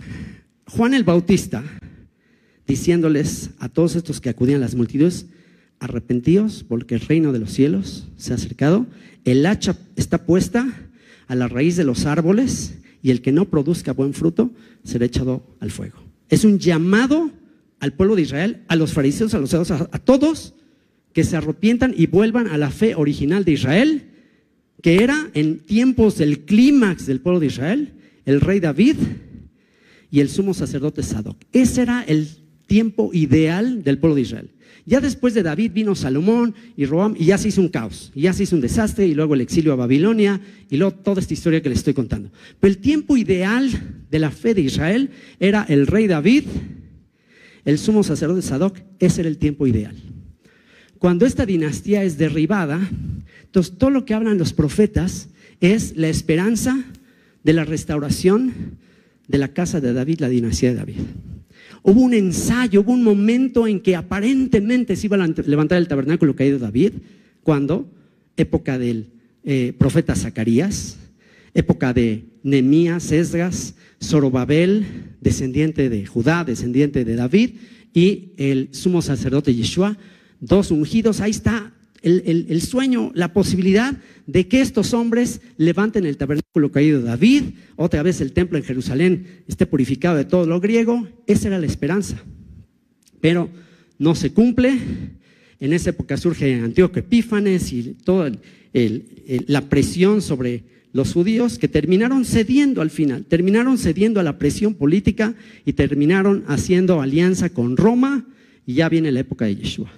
Juan el Bautista, diciéndoles a todos estos que acudían a las multitudes, arrepentíos porque el reino de los cielos se ha acercado, el hacha está puesta a la raíz de los árboles y el que no produzca buen fruto será echado al fuego. Es un llamado al pueblo de Israel, a los fariseos, a los saduceos, a, a todos que se arrepientan y vuelvan a la fe original de Israel, que era en tiempos del clímax del pueblo de Israel, el rey David y el sumo sacerdote Sadoc. Ese era el tiempo ideal del pueblo de Israel. Ya después de David vino Salomón y Roam y ya se hizo un caos, y ya se hizo un desastre, y luego el exilio a Babilonia, y luego toda esta historia que les estoy contando. Pero el tiempo ideal de la fe de Israel era el rey David, el sumo sacerdote Sadoc. Ese era el tiempo ideal. Cuando esta dinastía es derribada, entonces todo lo que hablan los profetas es la esperanza de la restauración de la casa de David, la dinastía de David. Hubo un ensayo, hubo un momento en que aparentemente se iba a levantar el tabernáculo caído de David, cuando, época del eh, profeta Zacarías, época de Nehemías, Esdras, Zorobabel, descendiente de Judá, descendiente de David, y el sumo sacerdote Yeshua, dos ungidos. Ahí está el, el, el sueño, la posibilidad de que estos hombres levanten el tabernáculo caído de David, otra vez el templo en Jerusalén esté purificado de todo lo griego. Esa era la esperanza, pero no se cumple. En esa época surge Antíoco Epífanes y toda el, el, el, la presión sobre los judíos, que terminaron cediendo al final, terminaron cediendo a la presión política y terminaron haciendo alianza con Roma, y ya viene la época de Yeshua.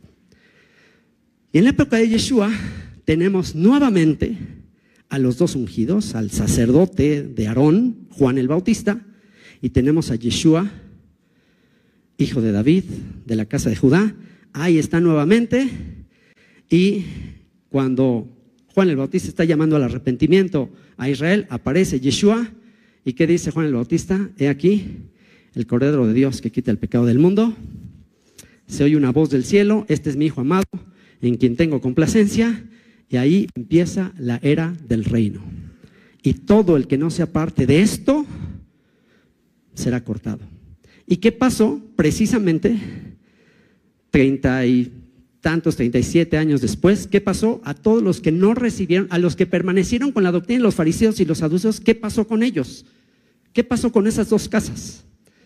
Y en la época de Yeshua tenemos nuevamente a los dos ungidos, al sacerdote de Aarón, Juan el Bautista, y tenemos a Yeshua, hijo de David, de la casa de Judá. Ahí está nuevamente, y cuando Juan el Bautista está llamando al arrepentimiento a Israel, aparece Yeshua. ¿Y qué dice Juan el Bautista? He aquí el Cordero de Dios que quita el pecado del mundo. Se oye una voz del cielo: este es mi Hijo amado, en quien tengo complacencia. Y ahí empieza la era del reino. Y todo el que no sea parte de esto será cortado. ¿Y qué pasó? Precisamente treinta y tantos, treinta y siete años después, ¿qué pasó? A todos los que no recibieron, a los que permanecieron con la doctrina de los fariseos y los saduceos, ¿qué pasó con ellos? ¿Qué pasó con esas dos casas?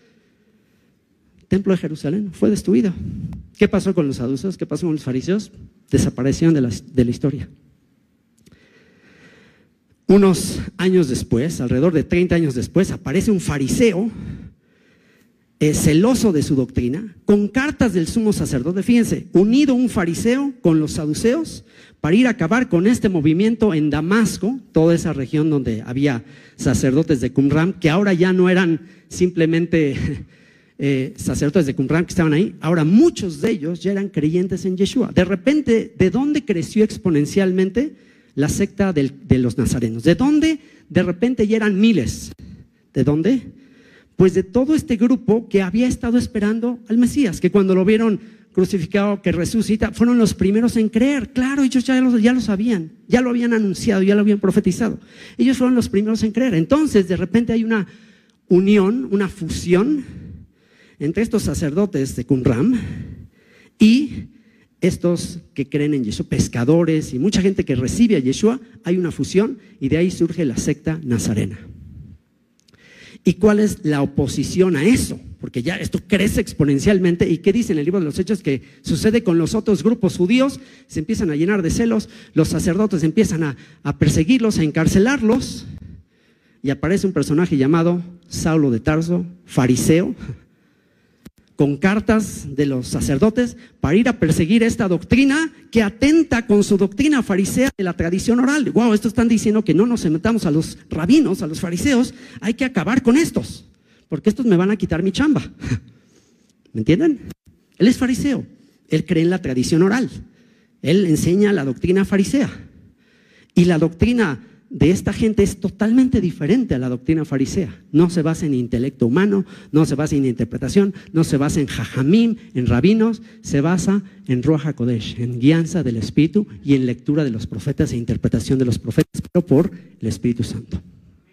El templo de Jerusalén fue destruido. ¿Qué pasó con los saduceos? ¿Qué pasó con los fariseos? Desaparecieron de la, de la historia. Unos años después, alrededor de treinta años después, aparece un fariseo eh, celoso de su doctrina, con cartas del sumo sacerdote. Fíjense, unido un fariseo con los saduceos para ir a acabar con este movimiento en Damasco, toda esa región donde había sacerdotes de Qumran, que ahora ya no eran simplemente eh, sacerdotes de Qumran que estaban ahí, ahora muchos de ellos ya eran creyentes en Yeshua. De repente, ¿de dónde creció exponencialmente la secta del, de los nazarenos? ¿De dónde de repente ya eran miles? ¿De dónde? Pues de todo este grupo que había estado esperando al Mesías, que cuando lo vieron crucificado, que resucita, fueron los primeros en creer. Claro, ellos ya lo, ya lo sabían, ya lo habían anunciado, ya lo habían profetizado. Ellos fueron los primeros en creer. Entonces, de repente hay una unión, una fusión entre estos sacerdotes de Qumran y estos que creen en Yeshua, pescadores y mucha gente que recibe a Yeshua. Hay una fusión y de ahí surge la secta nazarena. ¿Y cuál es la oposición a eso? Porque ya esto crece exponencialmente. ¿Y qué dice en el libro de los Hechos? Que sucede con los otros grupos judíos. Se empiezan a llenar de celos, los sacerdotes empiezan a, a perseguirlos, a encarcelarlos, y aparece un personaje llamado Saulo de Tarso, fariseo, con cartas de los sacerdotes para ir a perseguir esta doctrina que atenta con su doctrina farisea de la tradición oral. Wow, estos están diciendo que no nos metamos a los rabinos, a los fariseos, hay que acabar con estos, porque estos me van a quitar mi chamba. ¿Me entienden? Él es fariseo, él cree en la tradición oral, él enseña la doctrina farisea, y la doctrina de esta gente es totalmente diferente a la doctrina farisea. No se basa en intelecto humano, no se basa en interpretación, no se basa en jajamim, en rabinos, se basa en Ruach HaKodesh, en guianza del Espíritu y en lectura de los profetas e interpretación de los profetas, pero por el Espíritu Santo.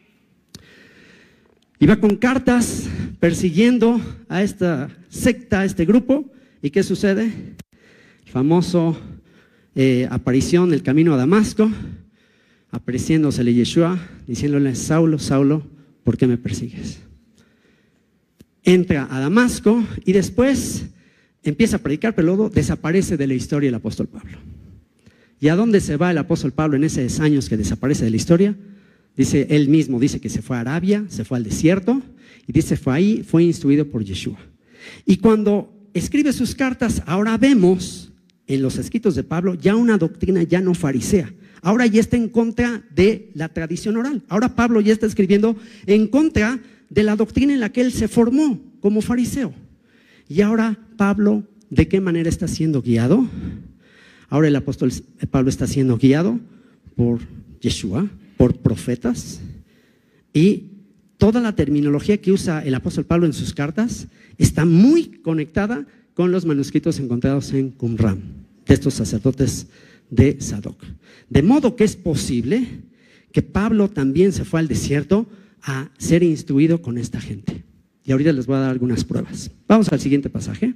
Iba con cartas persiguiendo a esta secta, a este grupo, ¿y qué sucede? famoso eh, aparición, el camino a Damasco, apareciéndosele Yeshua, diciéndole: Saulo, Saulo, ¿por qué me persigues? Entra a Damasco y después empieza a predicar, pero luego desaparece de la historia el apóstol Pablo. ¿Y a dónde se va el apóstol Pablo en esos años que desaparece de la historia? Dice, él mismo dice que se fue a Arabia, se fue al desierto, y dice, fue ahí, fue instruido por Yeshua. Y cuando escribe sus cartas, ahora vemos en los escritos de Pablo ya una doctrina ya no farisea. Ahora ya está en contra de la tradición oral. Ahora Pablo ya está escribiendo en contra de la doctrina en la que él se formó como fariseo. Y ahora Pablo, ¿de qué manera está siendo guiado? Ahora el apóstol Pablo está siendo guiado por Yeshua, por profetas, y toda la terminología que usa el apóstol Pablo en sus cartas está muy conectada con los manuscritos encontrados en Qumran, de estos sacerdotes de Sadoc. De modo que es posible que Pablo también se fue al desierto a ser instruido con esta gente. Y ahorita les voy a dar algunas pruebas. Vamos al siguiente pasaje.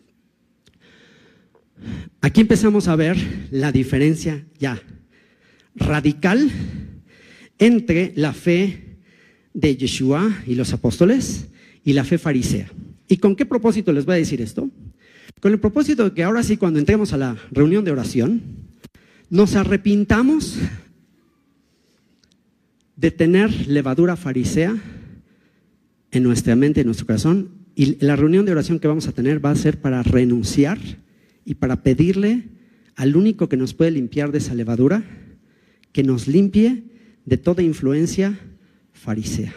Aquí empezamos a ver la diferencia ya radical entre la fe de Yeshua y los apóstoles y la fe farisea. ¿Y con qué propósito les voy a decir esto? Con el propósito de que ahora sí, cuando entremos a la reunión de oración, nos arrepintamos de tener levadura farisea en nuestra mente, en nuestro corazón, y la reunión de oración que vamos a tener va a ser para renunciar y para pedirle al único que nos puede limpiar de esa levadura, que nos limpie de toda influencia farisea.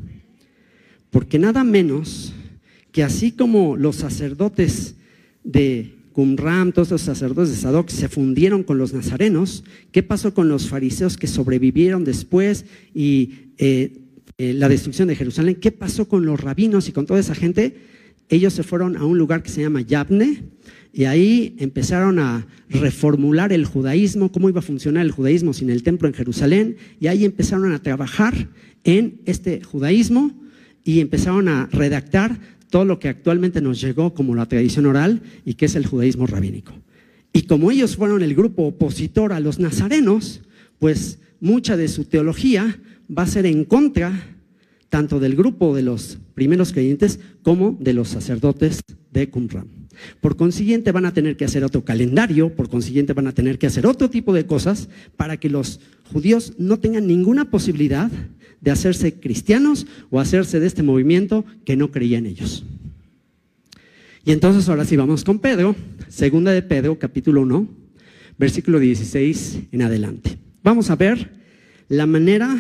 Porque nada menos que así como los sacerdotes de Qumran, todos los sacerdotes de Sadoc se fundieron con los nazarenos, ¿qué pasó con los fariseos que sobrevivieron después y eh, eh, la destrucción de Jerusalén? ¿Qué pasó con los rabinos y con toda esa gente? Ellos se fueron a un lugar que se llama Yabne y ahí empezaron a reformular el judaísmo, cómo iba a funcionar el judaísmo sin el templo en Jerusalén, y ahí empezaron a trabajar en este judaísmo y empezaron a redactar todo lo que actualmente nos llegó como la tradición oral y que es el judaísmo rabínico. Y como ellos fueron el grupo opositor a los nazarenos, pues mucha de su teología va a ser en contra tanto del grupo de los primeros creyentes como de los sacerdotes de Qumran. Por consiguiente van a tener que hacer otro calendario, por consiguiente van a tener que hacer otro tipo de cosas para que los judíos no tengan ninguna posibilidad de hacerse cristianos o hacerse de este movimiento que no creía en ellos. Y entonces ahora sí vamos con Pedro, segunda de Pedro, capítulo uno, versículo dieciséis en adelante. Vamos a ver la manera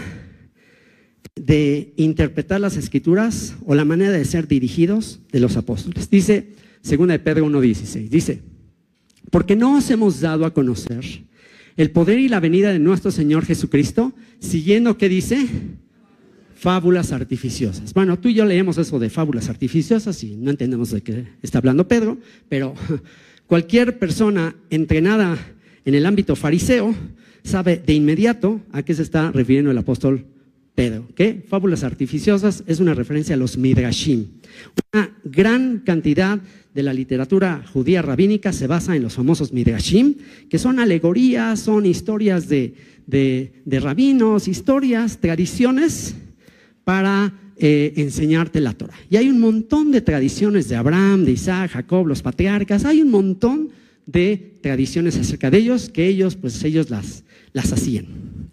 de interpretar las escrituras o la manera de ser dirigidos de los apóstoles. Dice, segunda de Pedro uno dieciséis, dice, porque no os hemos dado a conocer el poder y la venida de nuestro Señor Jesucristo, siguiendo, ¿qué dice? Fábulas artificiosas. Bueno, tú y yo leemos eso de fábulas artificiosas y no entendemos de qué está hablando Pedro, pero cualquier persona entrenada en el ámbito fariseo sabe de inmediato a qué se está refiriendo el apóstol Pedro. ¿Qué? Fábulas artificiosas es una referencia a los midrashim. Una gran cantidad de la literatura judía rabínica se basa en los famosos midrashim, que son alegorías, son historias de, de, de rabinos, historias, tradiciones para eh, enseñarte la Torah. Y hay un montón de tradiciones de Abraham, de Isaac, Jacob, los patriarcas, hay un montón de tradiciones acerca de ellos que ellos, pues ellos las, las hacían.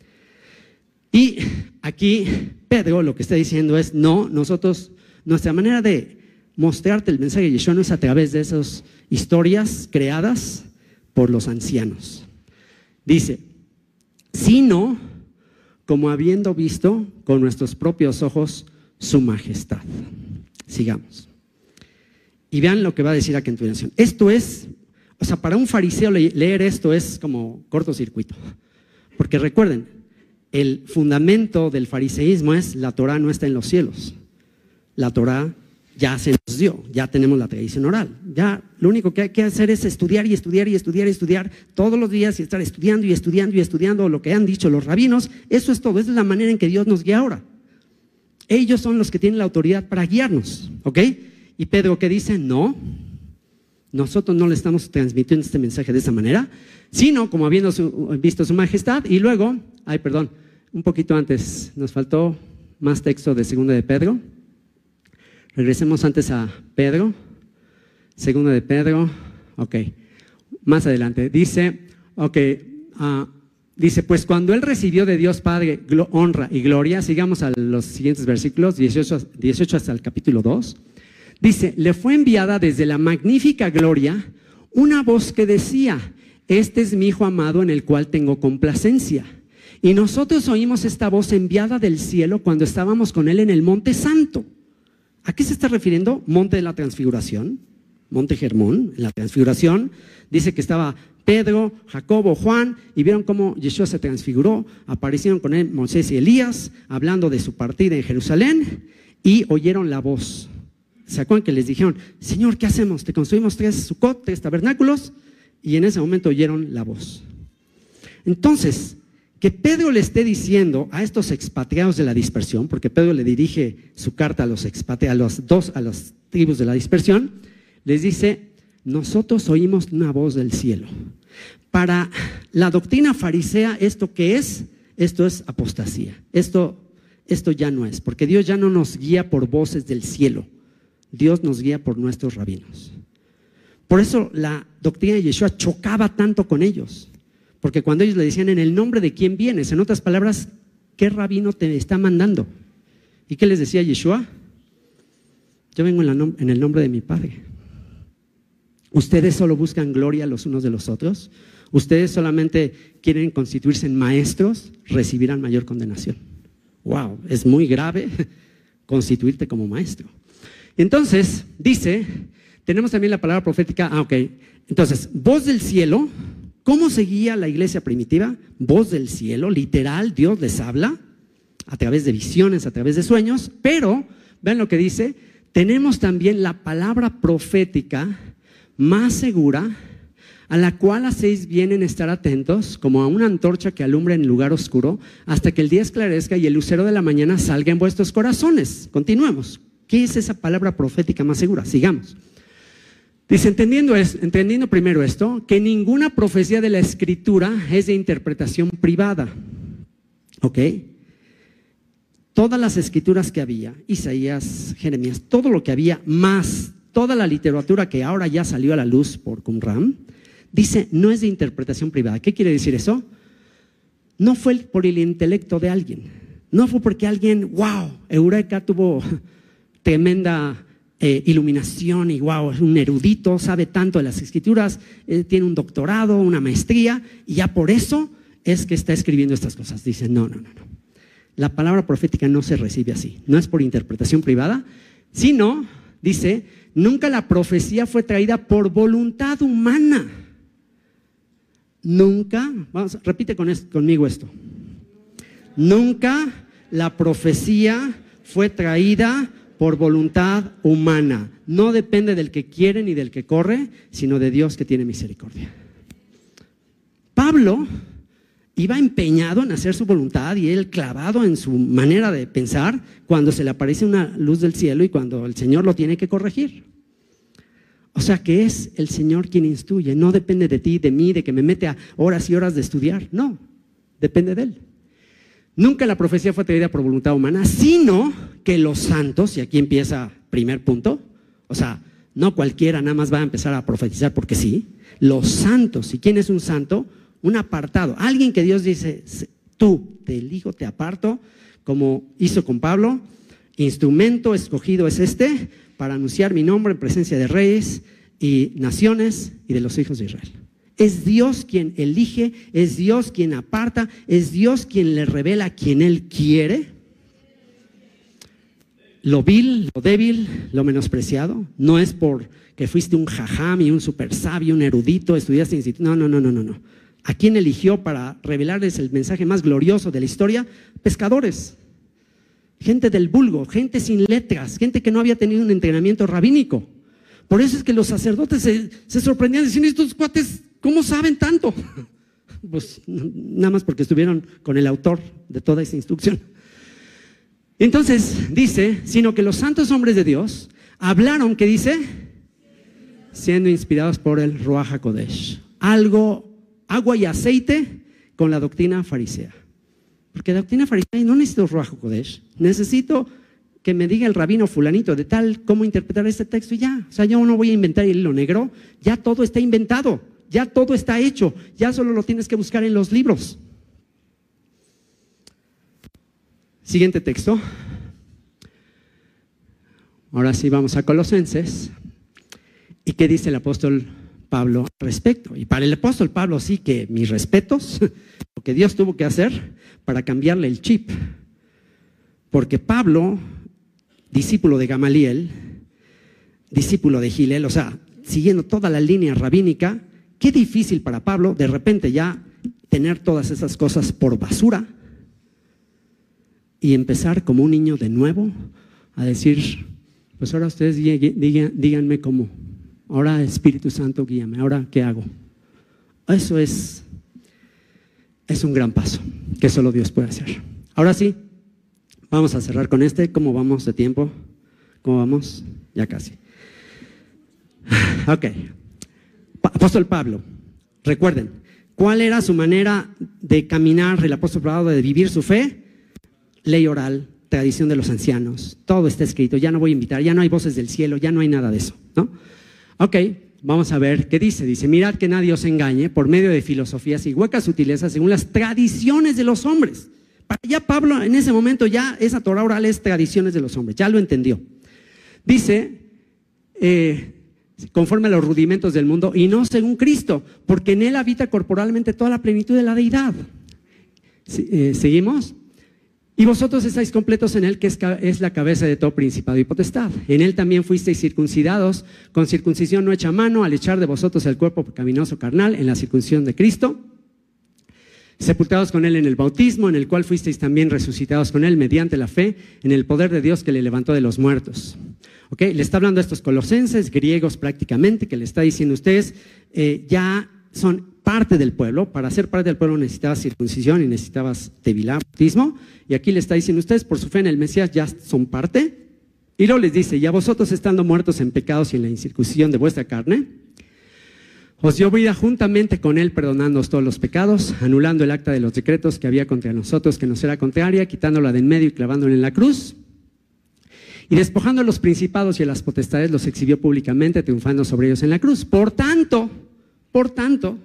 Y aquí Pedro lo que está diciendo es, no, nosotros, nuestra manera de mostrarte el mensaje de Yeshua no es a través de esas historias creadas por los ancianos. Dice, sino como habiendo visto con nuestros propios ojos su majestad. Sigamos. Y vean lo que va a decir a continuación. Esto es, o sea, para un fariseo leer esto es como cortocircuito. Porque recuerden, el fundamento del fariseísmo es la Torah no está en los cielos. La Torah ya se nos dio, ya tenemos la tradición oral. Ya lo único que hay que hacer es estudiar y estudiar y estudiar y estudiar todos los días y estar estudiando y estudiando y estudiando lo que han dicho los rabinos. Eso es todo, esa es la manera en que Dios nos guía ahora. Ellos son los que tienen la autoridad para guiarnos, ¿ok? Y Pedro, ¿qué dice? No, Nosotros no le estamos transmitiendo este mensaje de esa manera, sino como habiendo su, visto su majestad. Y luego, ay, perdón, un poquito antes, nos faltó más texto de Segunda de Pedro. Regresemos antes a Pedro, Segunda de Pedro, ok, más adelante. Dice, ok, uh, dice, pues cuando él recibió de Dios Padre honra y gloria, sigamos a los siguientes versículos, dieciocho, dieciocho hasta el capítulo dos. Dice, le fue enviada desde la magnífica gloria una voz que decía, este es mi Hijo amado en el cual tengo complacencia. Y nosotros oímos esta voz enviada del cielo cuando estábamos con él en el Monte Santo. ¿A qué se está refiriendo? Monte de la Transfiguración, Monte Hermón, en la Transfiguración. Dice que estaba Pedro, Jacobo, Juan, y vieron cómo Yeshua se transfiguró. Aparecieron con él Moisés y Elías, hablando de su partida en Jerusalén, y oyeron la voz. ¿Se acuerdan que les dijeron, Señor, ¿qué hacemos? Te construimos tres Sucot, tres tabernáculos, y en ese momento oyeron la voz. Entonces, que Pedro le esté diciendo a estos expatriados de la dispersión, porque Pedro le dirige su carta a los expatriados, a los dos, a las tribus de la dispersión, les dice, nosotros oímos una voz del cielo. Para la doctrina farisea, ¿esto qué es? Esto es apostasía. Esto, esto ya no es, porque Dios ya no nos guía por voces del cielo. Dios nos guía por nuestros rabinos. Por eso la doctrina de Yeshua chocaba tanto con ellos. Porque cuando ellos le decían, ¿en el nombre de quién vienes? En otras palabras, ¿qué rabino te está mandando? ¿Y qué les decía Yeshua? Yo vengo en, la nom- en el nombre de mi Padre. ¿Ustedes solo buscan gloria los unos de los otros? ¿Ustedes solamente quieren constituirse en maestros? Recibirán mayor condenación. Wow, es muy grave constituirte como maestro. Entonces, dice, tenemos también la palabra profética, ah, ok, entonces, voz del cielo. ¿Cómo seguía la iglesia primitiva? Voz del cielo, literal, Dios les habla a través de visiones, a través de sueños, pero, vean lo que dice, tenemos también la palabra profética más segura, a la cual hacéis bien en estar atentos, como a una antorcha que alumbra en el lugar oscuro, hasta que el día esclarezca y el lucero de la mañana salga en vuestros corazones. Continuemos. ¿Qué es esa palabra profética más segura? Sigamos. Dice, entendiendo, es, entendiendo primero esto, que ninguna profecía de la Escritura es de interpretación privada. ¿Ok? Todas las escrituras que había, Isaías, Jeremías, todo lo que había, más toda la literatura que ahora ya salió a la luz por Qumran, dice, no es de interpretación privada. ¿Qué quiere decir eso? No fue por el intelecto de alguien. No fue porque alguien, wow, Eureka tuvo tremenda eh, iluminación y wow, es un erudito, sabe tanto de las escrituras, eh, tiene un doctorado, una maestría, y ya por eso es que está escribiendo estas cosas. Dice, no, no, no, no. La palabra profética no se recibe así. No es por interpretación privada, sino, dice, nunca la profecía fue traída por voluntad humana. Nunca, vamos, repite con esto, conmigo esto. Nunca la profecía fue traída por voluntad humana. No depende del que quiere ni del que corre, sino de Dios que tiene misericordia. Pablo iba empeñado en hacer su voluntad y él clavado en su manera de pensar cuando se le aparece una luz del cielo y cuando el Señor lo tiene que corregir. O sea que es el Señor quien instruye, no depende de ti, de mí, de que me mete a horas y horas de estudiar, no, depende de Él. Nunca la profecía fue traída por voluntad humana, sino que los santos, y aquí empieza primer punto, o sea, no cualquiera nada más va a empezar a profetizar porque sí, los santos. ¿Y quién es un santo? Un apartado, alguien que Dios dice, tú te elijo, te aparto, como hizo con Pablo, instrumento escogido es este, para anunciar mi nombre en presencia de reyes y naciones y de los hijos de Israel. Es Dios quien elige, es Dios quien aparta, es Dios quien le revela a quien Él quiere. Lo vil, lo débil, lo menospreciado, no es porque fuiste un jajam y un super sabio, un erudito, estudiaste instituto, no, no, no, no, no, no. ¿A quién eligió para revelarles el mensaje más glorioso de la historia? Pescadores, gente del vulgo, gente sin letras, gente que no había tenido un entrenamiento rabínico. Por eso es que los sacerdotes se, se sorprendían diciendo, estos cuates, ¿cómo saben tanto? Pues nada más porque estuvieron con el autor de toda esa instrucción. Entonces dice, sino que los santos hombres de Dios hablaron, ¿qué dice? siendo inspirados por el Ruach HaKodesh. Algo, agua y aceite con la doctrina farisea. Porque la doctrina farisea no necesito Ruach HaKodesh, necesito que me diga el rabino fulanito de tal cómo interpretar este texto y ya. O sea, yo no voy a inventar el hilo negro, ya todo está inventado, ya todo está hecho, ya solo lo tienes que buscar en los libros. Siguiente texto. Ahora sí vamos a Colosenses. ¿Y qué dice el apóstol Pablo al respecto? Y para el apóstol Pablo sí que mis respetos, lo que Dios tuvo que hacer para cambiarle el chip. Porque Pablo, discípulo de Gamaliel, discípulo de Gilel, o sea, siguiendo toda la línea rabínica, qué difícil para Pablo de repente ya tener todas esas cosas por basura y empezar como un niño de nuevo a decir, pues ahora ustedes digan, díganme cómo, ahora Espíritu Santo guíame, ahora qué hago. Eso es, es un gran paso que solo Dios puede hacer. Ahora sí, vamos a cerrar con este. ¿Cómo vamos de tiempo? ¿Cómo vamos? Ya casi. Ok. Apóstol Pablo, recuerden, ¿cuál era su manera de caminar el apóstol Pablo, de vivir su fe? Ley oral, tradición de los ancianos, todo está escrito, ya no voy a invitar, ya no hay voces del cielo, ya no hay nada de eso, ¿no? Ok, vamos a ver qué dice. Dice, mirad que nadie os engañe por medio de filosofías y huecas sutilezas según las tradiciones de los hombres. Para ya Pablo en ese momento ya esa Torah oral es tradiciones de los hombres, ya lo entendió. Dice, eh, conforme a los rudimentos del mundo y no según Cristo, porque en él habita corporalmente toda la plenitud de la deidad. Eh, ¿Seguimos? Y vosotros estáis completos en él, que es, es la cabeza de todo principado y potestad. En él también fuisteis circuncidados con circuncisión no hecha a mano, al echar de vosotros el cuerpo pecaminoso carnal en la circuncisión de Cristo, sepultados con él en el bautismo, en el cual fuisteis también resucitados con él mediante la fe en el poder de Dios que le levantó de los muertos. Okay, le está hablando a estos colosenses, griegos prácticamente, que le está diciendo a ustedes, eh, ya son parte del pueblo. Para ser parte del pueblo necesitabas circuncisión y necesitabas tevilá, bautismo, y aquí le está diciendo a ustedes, por su fe en el Mesías ya son parte. Y luego les dice, y a vosotros estando muertos en pecados y en la incircuncisión de vuestra carne, os dio vida juntamente con él, perdonándoos todos los pecados, anulando el acta de los decretos que había contra nosotros, que nos era contraria, quitándola de en medio y clavándola en la cruz. Y despojando a los principados y a las potestades, los exhibió públicamente, triunfando sobre ellos en la cruz. Por tanto, por tanto,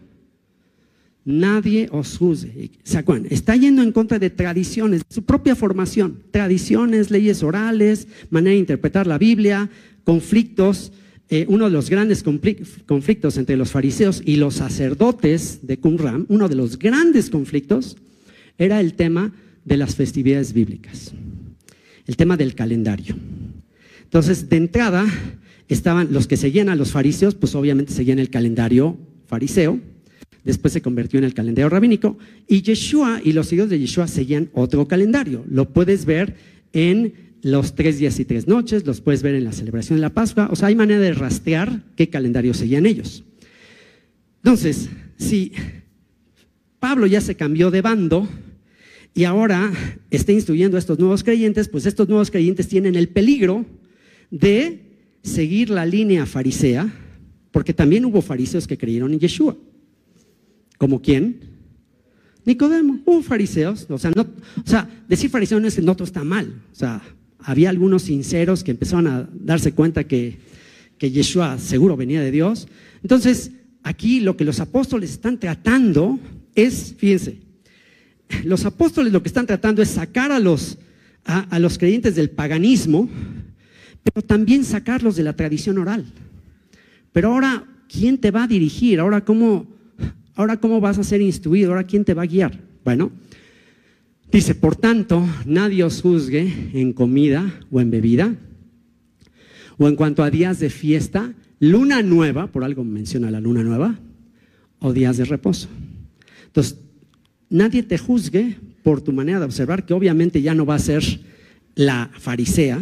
nadie os juzgue. ¿Se acuerdan? Está yendo en contra de tradiciones, de su propia formación, tradiciones, leyes orales, manera de interpretar la Biblia, conflictos. Eh, uno de los grandes conflictos entre los fariseos y los sacerdotes de Qumran, uno de los grandes conflictos, era el tema de las festividades bíblicas, el tema del calendario. Entonces, de entrada, estaban los que seguían a los fariseos, pues obviamente seguían el calendario fariseo, después se convirtió en el calendario rabínico, y Yeshua y los hijos de Yeshua seguían otro calendario. Lo puedes ver en los tres días y tres noches, los puedes ver en la celebración de la Pascua. O sea, hay manera de rastrear qué calendario seguían ellos. Entonces, si Pablo ya se cambió de bando y ahora está instruyendo a estos nuevos creyentes, pues estos nuevos creyentes tienen el peligro de seguir la línea farisea, porque también hubo fariseos que creyeron en Yeshua. ¿Como quién? Nicodemo. Hubo fariseos, o sea, no, o sea, decir fariseo no es que no todo está mal. O sea, había algunos sinceros que empezaron a darse cuenta que, que Yeshua seguro venía de Dios. Entonces, aquí lo que los apóstoles están tratando es, fíjense, los apóstoles lo que están tratando es sacar a los, a, a los creyentes del paganismo, pero también sacarlos de la tradición oral. Pero ahora, ¿quién te va a dirigir? Ahora, ¿cómo, ahora, ¿cómo vas a ser instruido? Ahora, ¿quién te va a guiar? Bueno, dice, por tanto, nadie os juzgue en comida o en bebida, o en cuanto a días de fiesta, luna nueva, por algo menciona la luna nueva, o días de reposo. Entonces, nadie te juzgue por tu manera de observar, que obviamente ya no va a ser la farisea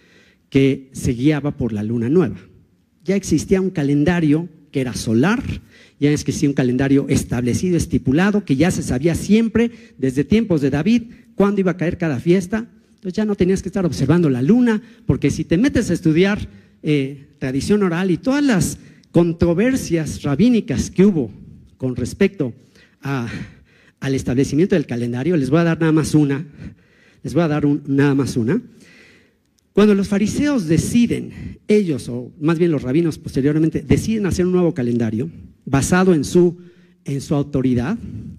que se guiaba por la luna nueva. Ya existía un calendario que era solar, ya es que sí, un calendario establecido, estipulado, que ya se sabía siempre, desde tiempos de David, cuándo iba a caer cada fiesta. Entonces ya no tenías que estar observando la luna, porque si te metes a estudiar eh, tradición oral y todas las controversias rabínicas que hubo con respecto a, al establecimiento del calendario, les voy a dar nada más una, les voy a dar un, nada más una. Cuando los fariseos deciden, ellos, o más bien los rabinos posteriormente, deciden hacer un nuevo calendario basado en su, en su autoridad,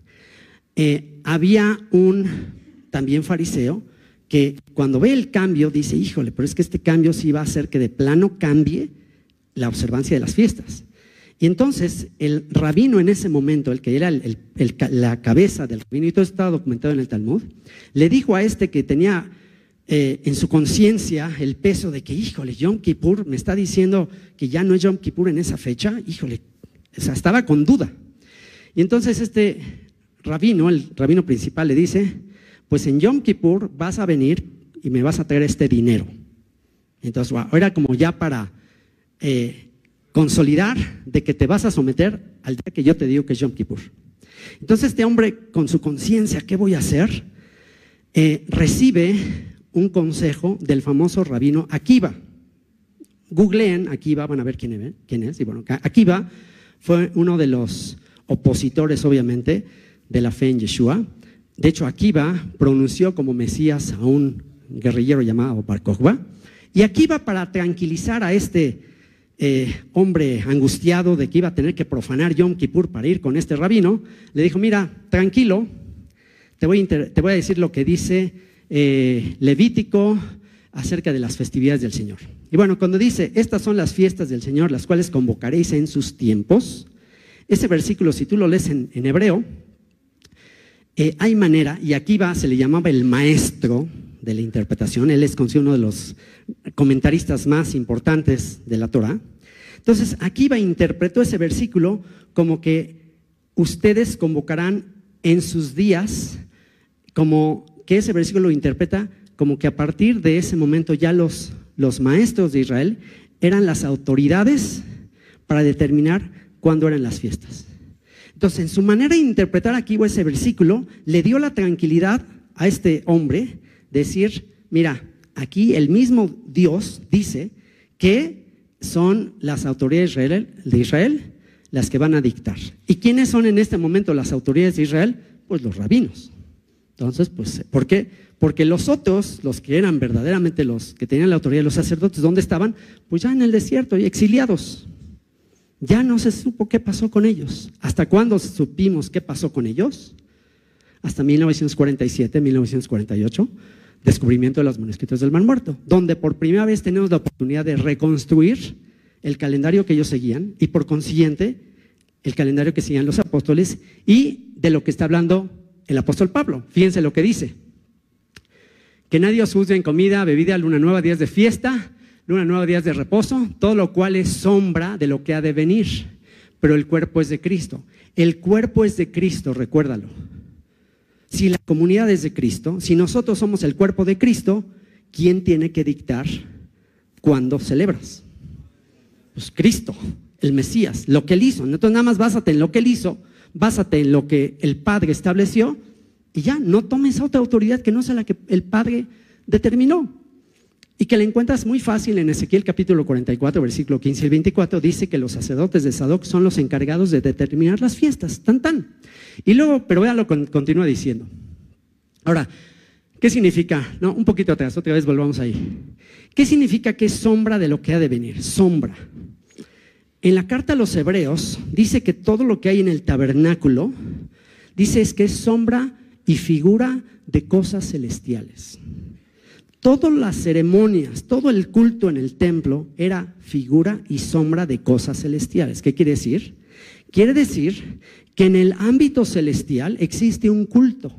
eh, había un también fariseo que cuando ve el cambio dice, híjole, pero es que este cambio sí va a hacer que de plano cambie la observancia de las fiestas. Y entonces el rabino en ese momento, el que era el, el, el, la cabeza del rabino, y todo está documentado en el Talmud, le dijo a este que tenía eh, en su conciencia el peso de que, híjole, Yom Kippur me está diciendo que ya no es Yom Kippur en esa fecha, híjole, o sea, estaba con duda. Y entonces este rabino, el rabino principal, le dice, pues en Yom Kippur vas a venir y me vas a traer este dinero. Entonces, wow, era como ya para eh, consolidar de que te vas a someter al día que yo te digo que es Yom Kippur. Entonces este hombre, con su conciencia, ¿qué voy a hacer? Eh, recibe un consejo del famoso rabino Akiva. Googleen Akiva, van a ver quién es, quién es. Y bueno, Akiva fue uno de los opositores, obviamente, de la fe en Yeshua. De hecho, Akiva pronunció como Mesías a un guerrillero llamado Bar Kokhba. Y Akiva, para tranquilizar a este eh, hombre angustiado de que iba a tener que profanar Yom Kippur para ir con este rabino, le dijo, mira, tranquilo, te voy a, inter- te voy a decir lo que dice eh, Levítico acerca de las festividades del Señor. Y bueno, cuando dice, estas son las fiestas del Señor, las cuales convocaréis en sus tiempos, ese versículo, si tú lo lees en, en hebreo, Eh, hay manera, y Akiva se le llamaba el maestro de la interpretación, él es considerado uno de los comentaristas más importantes de la Torah. Entonces, Akiva interpretó ese versículo como que ustedes convocarán en sus días, como que ese versículo lo interpreta como que a partir de ese momento ya los, los maestros de Israel eran las autoridades para determinar cuándo eran las fiestas. Entonces, en su manera de interpretar aquí ese versículo, le dio la tranquilidad a este hombre, decir, mira, aquí el mismo Dios dice que son las autoridades de Israel, de Israel las que van a dictar. ¿Y quiénes son en este momento las autoridades de Israel? Pues los rabinos. Entonces, pues, ¿por qué? Porque los otros, los que eran verdaderamente los que tenían la autoridad, los sacerdotes, ¿dónde estaban? Pues ya en el desierto y exiliados. Ya no se supo qué pasó con ellos. ¿Hasta cuándo supimos qué pasó con ellos? Hasta mil novecientos cuarenta y siete, mil novecientos cuarenta y ocho, descubrimiento de los manuscritos del Mar Muerto, donde por primera vez tenemos la oportunidad de reconstruir el calendario que ellos seguían y por consiguiente el calendario que seguían los apóstoles y de lo que está hablando el apóstol Pablo. Fíjense lo que dice: que nadie os juzgue en comida, bebida, luna nueva, días de fiesta, luna nueva, días de reposo, todo lo cual es sombra de lo que ha de venir, pero el cuerpo es de Cristo. El cuerpo es de Cristo, recuérdalo. Si la comunidad es de Cristo, si nosotros somos el cuerpo de Cristo, ¿quién tiene que dictar cuándo celebras? Pues Cristo, el Mesías, lo que Él hizo. Entonces nada más básate en lo que Él hizo, básate en lo que el Padre estableció y ya, no tomes otra autoridad que no sea la que el Padre determinó. Y que la encuentras muy fácil en Ezequiel capítulo cuarenta y cuatro, versículo quince y veinticuatro, dice que los sacerdotes de Sadoc son los encargados de determinar las fiestas, tan tan. Y luego, pero véanlo, continúa diciendo. Ahora, ¿qué significa? No, un poquito atrás, otra vez volvamos ahí. ¿Qué significa que es sombra de lo que ha de venir? Sombra. En la carta a los Hebreos dice que todo lo que hay en el tabernáculo, dice es que es sombra y figura de cosas celestiales. Todas las ceremonias, todo el culto en el templo era figura y sombra de cosas celestiales. ¿Qué quiere decir? Quiere decir que en el ámbito celestial existe un culto.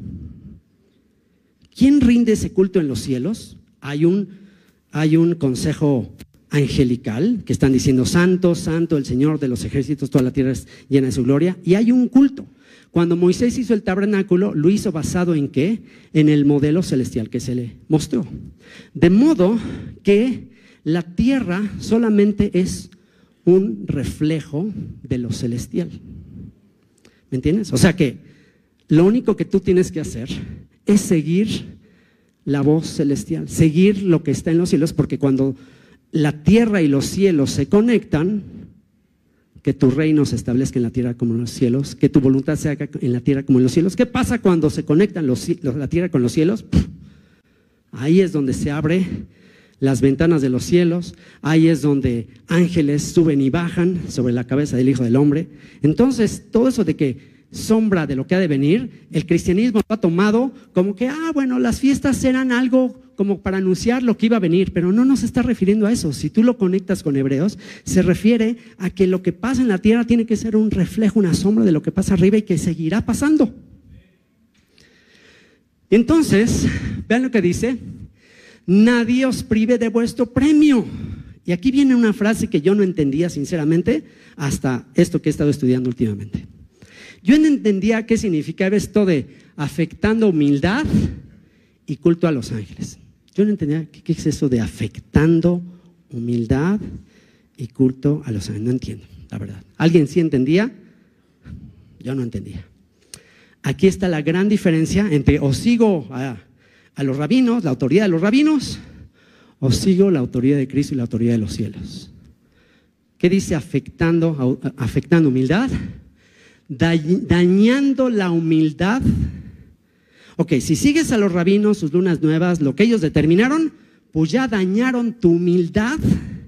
¿Quién rinde ese culto en los cielos? Hay un, hay un consejo angelical que están diciendo santo, santo, el Señor de los ejércitos, toda la tierra es llena de su gloria, y hay un culto. Cuando Moisés hizo el tabernáculo, lo hizo basado en ¿qué? En el modelo celestial que se le mostró. De modo que la tierra solamente es un reflejo de lo celestial. ¿Me entiendes? O sea que lo único que tú tienes que hacer es seguir la voz celestial, seguir lo que está en los cielos, porque cuando la tierra y los cielos se conectan, que tu reino se establezca en la tierra como en los cielos, que tu voluntad se haga en la tierra como en los cielos. ¿Qué pasa cuando se conectan los, la tierra con los cielos? Ahí es donde se abren las ventanas de los cielos, ahí es donde ángeles suben y bajan sobre la cabeza del Hijo del Hombre. Entonces, todo eso de que sombra de lo que ha de venir, el cristianismo lo ha tomado como que, ah, bueno, las fiestas eran algo como para anunciar lo que iba a venir, pero no nos está refiriendo a eso. Si tú lo conectas con Hebreos, se refiere a que lo que pasa en la tierra tiene que ser un reflejo, una sombra de lo que pasa arriba y que seguirá pasando. Entonces, vean lo que dice: nadie os prive de vuestro premio. Y aquí viene una frase que yo no entendía sinceramente hasta esto que he estado estudiando últimamente. Yo no entendía qué significaba esto de afectando humildad y culto a los ángeles. Yo no entendía qué es eso de afectando humildad y culto a los ángeles. No entiendo, la verdad. ¿Alguien sí entendía? Yo no entendía. Aquí está la gran diferencia entre o sigo a, a los rabinos, la autoridad de los rabinos, o sigo la autoridad de Cristo y la autoridad de los cielos. ¿Qué dice afectando, afectando humildad? Dañando la humildad. Ok, si sigues a los rabinos, sus lunas nuevas, lo que ellos determinaron, pues ya dañaron tu humildad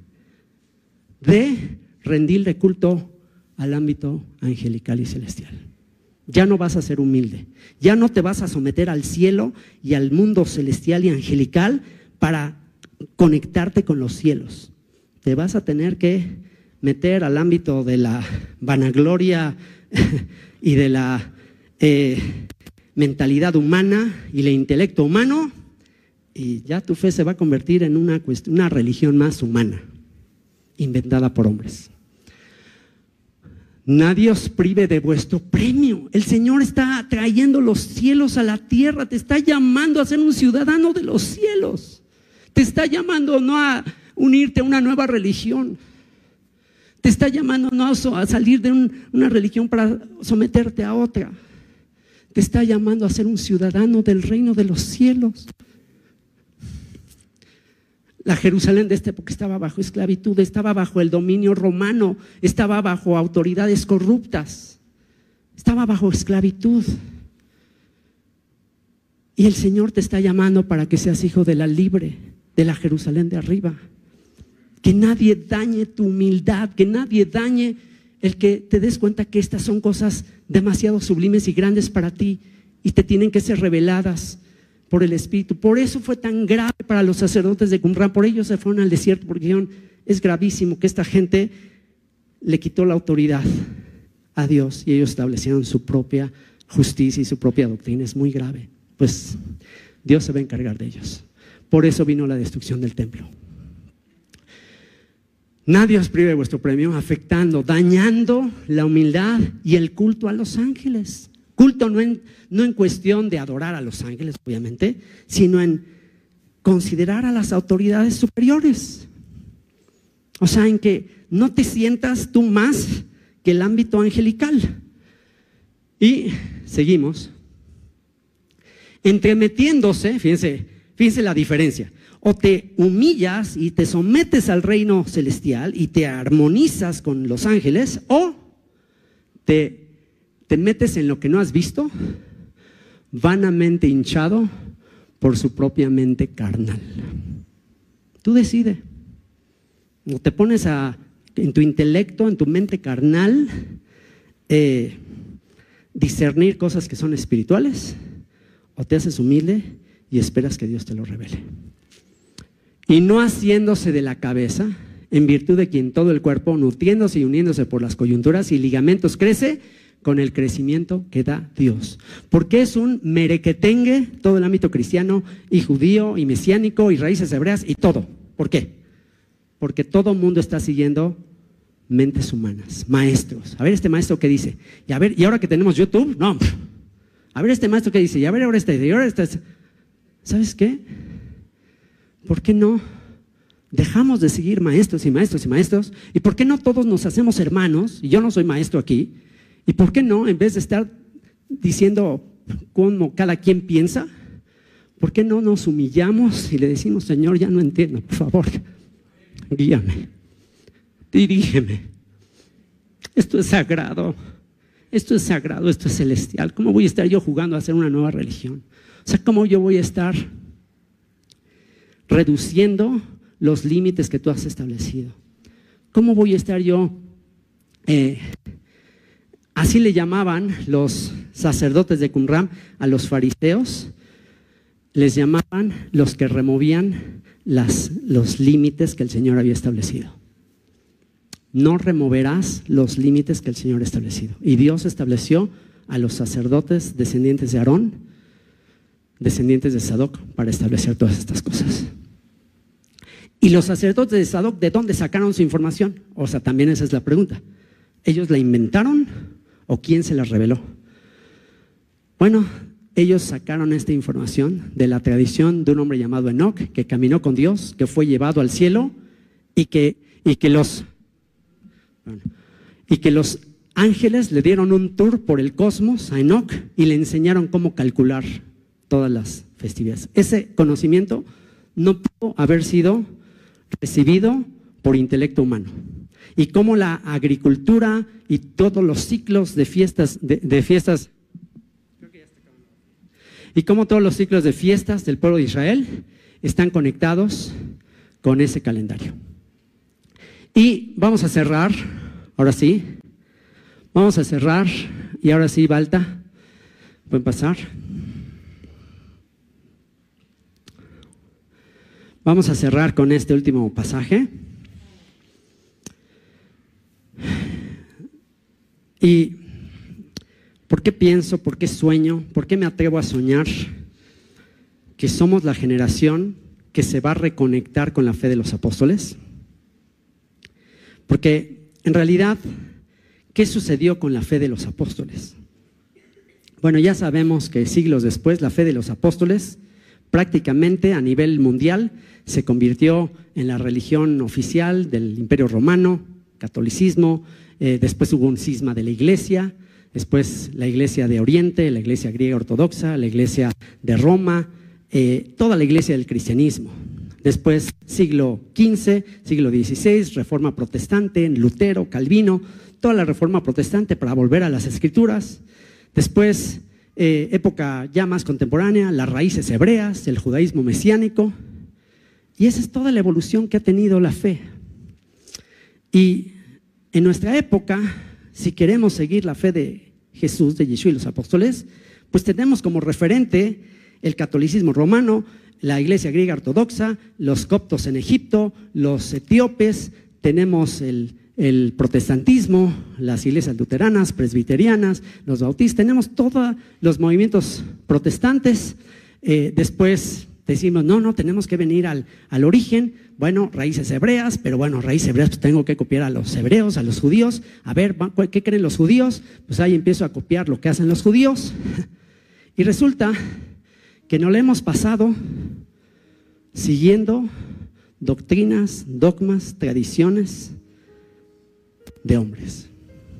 de rendirle culto al ámbito angelical y celestial. Ya no vas a ser humilde, ya no te vas a someter al cielo y al mundo celestial y angelical para conectarte con los cielos. Te vas a tener que meter al ámbito de la vanagloria y de la eh, mentalidad humana y el intelecto humano, y ya tu fe se va a convertir en una, cuestión, una religión más humana, inventada por hombres. Nadie os prive de vuestro premio. El Señor está trayendo los cielos a la tierra, te está llamando a ser un ciudadano de los cielos, te está llamando no a unirte a una nueva religión, te está llamando no a salir de un, una religión para someterte a otra, te está llamando a ser un ciudadano del reino de los cielos. La Jerusalén de esta época estaba bajo esclavitud, estaba bajo el dominio romano, estaba bajo autoridades corruptas, estaba bajo esclavitud. Y el Señor te está llamando para que seas hijo de la libre, de la Jerusalén de arriba. Que nadie dañe tu humildad, que nadie dañe el que te des cuenta que estas son cosas demasiado sublimes y grandes para ti y te tienen que ser reveladas por el Espíritu. Por eso fue tan grave para los sacerdotes de Qumran, por ellos se fueron al desierto, porque dijeron, es gravísimo que esta gente le quitó la autoridad a Dios y ellos establecieron su propia justicia y su propia doctrina. Es muy grave, pues Dios se va a encargar de ellos. Por eso vino la destrucción del templo. Nadie os prive de vuestro premio, afectando, dañando la humildad y el culto a los ángeles. Culto no en, no en cuestión de adorar a los ángeles, obviamente, sino en considerar a las autoridades superiores. O sea, en que no te sientas tú más que el ámbito angelical. Y seguimos. Entremetiéndose, fíjense, fíjense la diferencia. O te humillas y te sometes al reino celestial y te armonizas con los ángeles, o te, te metes en lo que no has visto, vanamente hinchado por su propia mente carnal. Tú decides. O te pones a, en tu intelecto, en tu mente carnal, eh, discernir cosas que son espirituales, o te haces humilde y esperas que Dios te lo revele. Y no haciéndose de la cabeza, en virtud de quien todo el cuerpo, nutriéndose y uniéndose por las coyunturas y ligamentos, crece con el crecimiento que da Dios. Porque es un merequetengue todo el ámbito cristiano y judío y mesiánico y raíces hebreas y todo. ¿Por qué? Porque todo el mundo está siguiendo mentes humanas, maestros. A ver este maestro qué dice. Y a ver, y ahora que tenemos YouTube, no. A ver este maestro qué dice. Y a ver ahora este, y ahora este. ¿Sabes qué? ¿Por qué no dejamos de seguir maestros y maestros y maestros? ¿Y por qué no todos nos hacemos hermanos? Y yo no soy maestro aquí. ¿Y por qué no, en vez de estar diciendo cómo cada quien piensa, por qué no nos humillamos y le decimos, Señor, ya no entiendo, por favor, guíame, dirígeme? esto es sagrado, esto es sagrado, esto es celestial. ¿Cómo voy a estar yo jugando a hacer una nueva religión? O sea, ¿cómo yo voy a estar reduciendo los límites que tú has establecido? ¿Cómo voy a estar yo? Eh, así le llamaban los sacerdotes de Qumran a los fariseos, les llamaban los que removían las, los límites que el Señor había establecido. No removerás los límites que el Señor ha establecido. Y Dios estableció a los sacerdotes descendientes de Aarón, descendientes de Sadoc, para establecer todas estas cosas. Y los sacerdotes de Sadoc, ¿de dónde sacaron su información? O sea, también esa es la pregunta. ¿Ellos la inventaron o quién se la reveló? Bueno, ellos sacaron esta información de la tradición de un hombre llamado Enoc, que caminó con Dios, que fue llevado al cielo y que, y que los... y que los ángeles le dieron un tour por el cosmos a Enoc y le enseñaron cómo calcular todas las festividades. Ese conocimiento no pudo haber sido recibido por intelecto humano. Y cómo la agricultura y todos los ciclos de fiestas, de, de fiestas, y cómo todos los ciclos de fiestas del pueblo de Israel están conectados con ese calendario. Y vamos a cerrar, ahora sí, vamos a cerrar, y ahora sí, Balta, pueden pasar. Vamos a cerrar con este último pasaje. ¿Y por qué pienso, por qué sueño, por qué me atrevo a soñar que somos la generación que se va a reconectar con la fe de los apóstoles? Porque en realidad, ¿qué sucedió con la fe de los apóstoles? Bueno, ya sabemos que siglos después la fe de los apóstoles prácticamente a nivel mundial se convirtió en la religión oficial del Imperio Romano, catolicismo, eh, después hubo un cisma de la iglesia, después la iglesia de Oriente, la iglesia griega ortodoxa, la iglesia de Roma, eh, toda la iglesia del cristianismo. Después siglo quince, siglo dieciséis, reforma protestante, Lutero, Calvino, toda la reforma protestante para volver a las escrituras. Después, eh, época ya más contemporánea, las raíces hebreas, el judaísmo mesiánico. Y esa es toda la evolución que ha tenido la fe. Y en nuestra época, si queremos seguir la fe de Jesús, de Yeshua y los apóstoles, pues tenemos como referente el catolicismo romano, la iglesia griega ortodoxa, los coptos en Egipto, los etíopes, tenemos el, el protestantismo, las iglesias luteranas, presbiterianas, los bautistas, tenemos todos los movimientos protestantes. Eh, después decimos, no, no, tenemos que venir al, al origen, bueno, raíces hebreas, pero bueno, raíces hebreas, pues tengo que copiar a los hebreos, a los judíos. A ver, ¿qué creen los judíos? Pues ahí empiezo a copiar lo que hacen los judíos. Y resulta que no le hemos pasado siguiendo doctrinas, dogmas, tradiciones de hombres.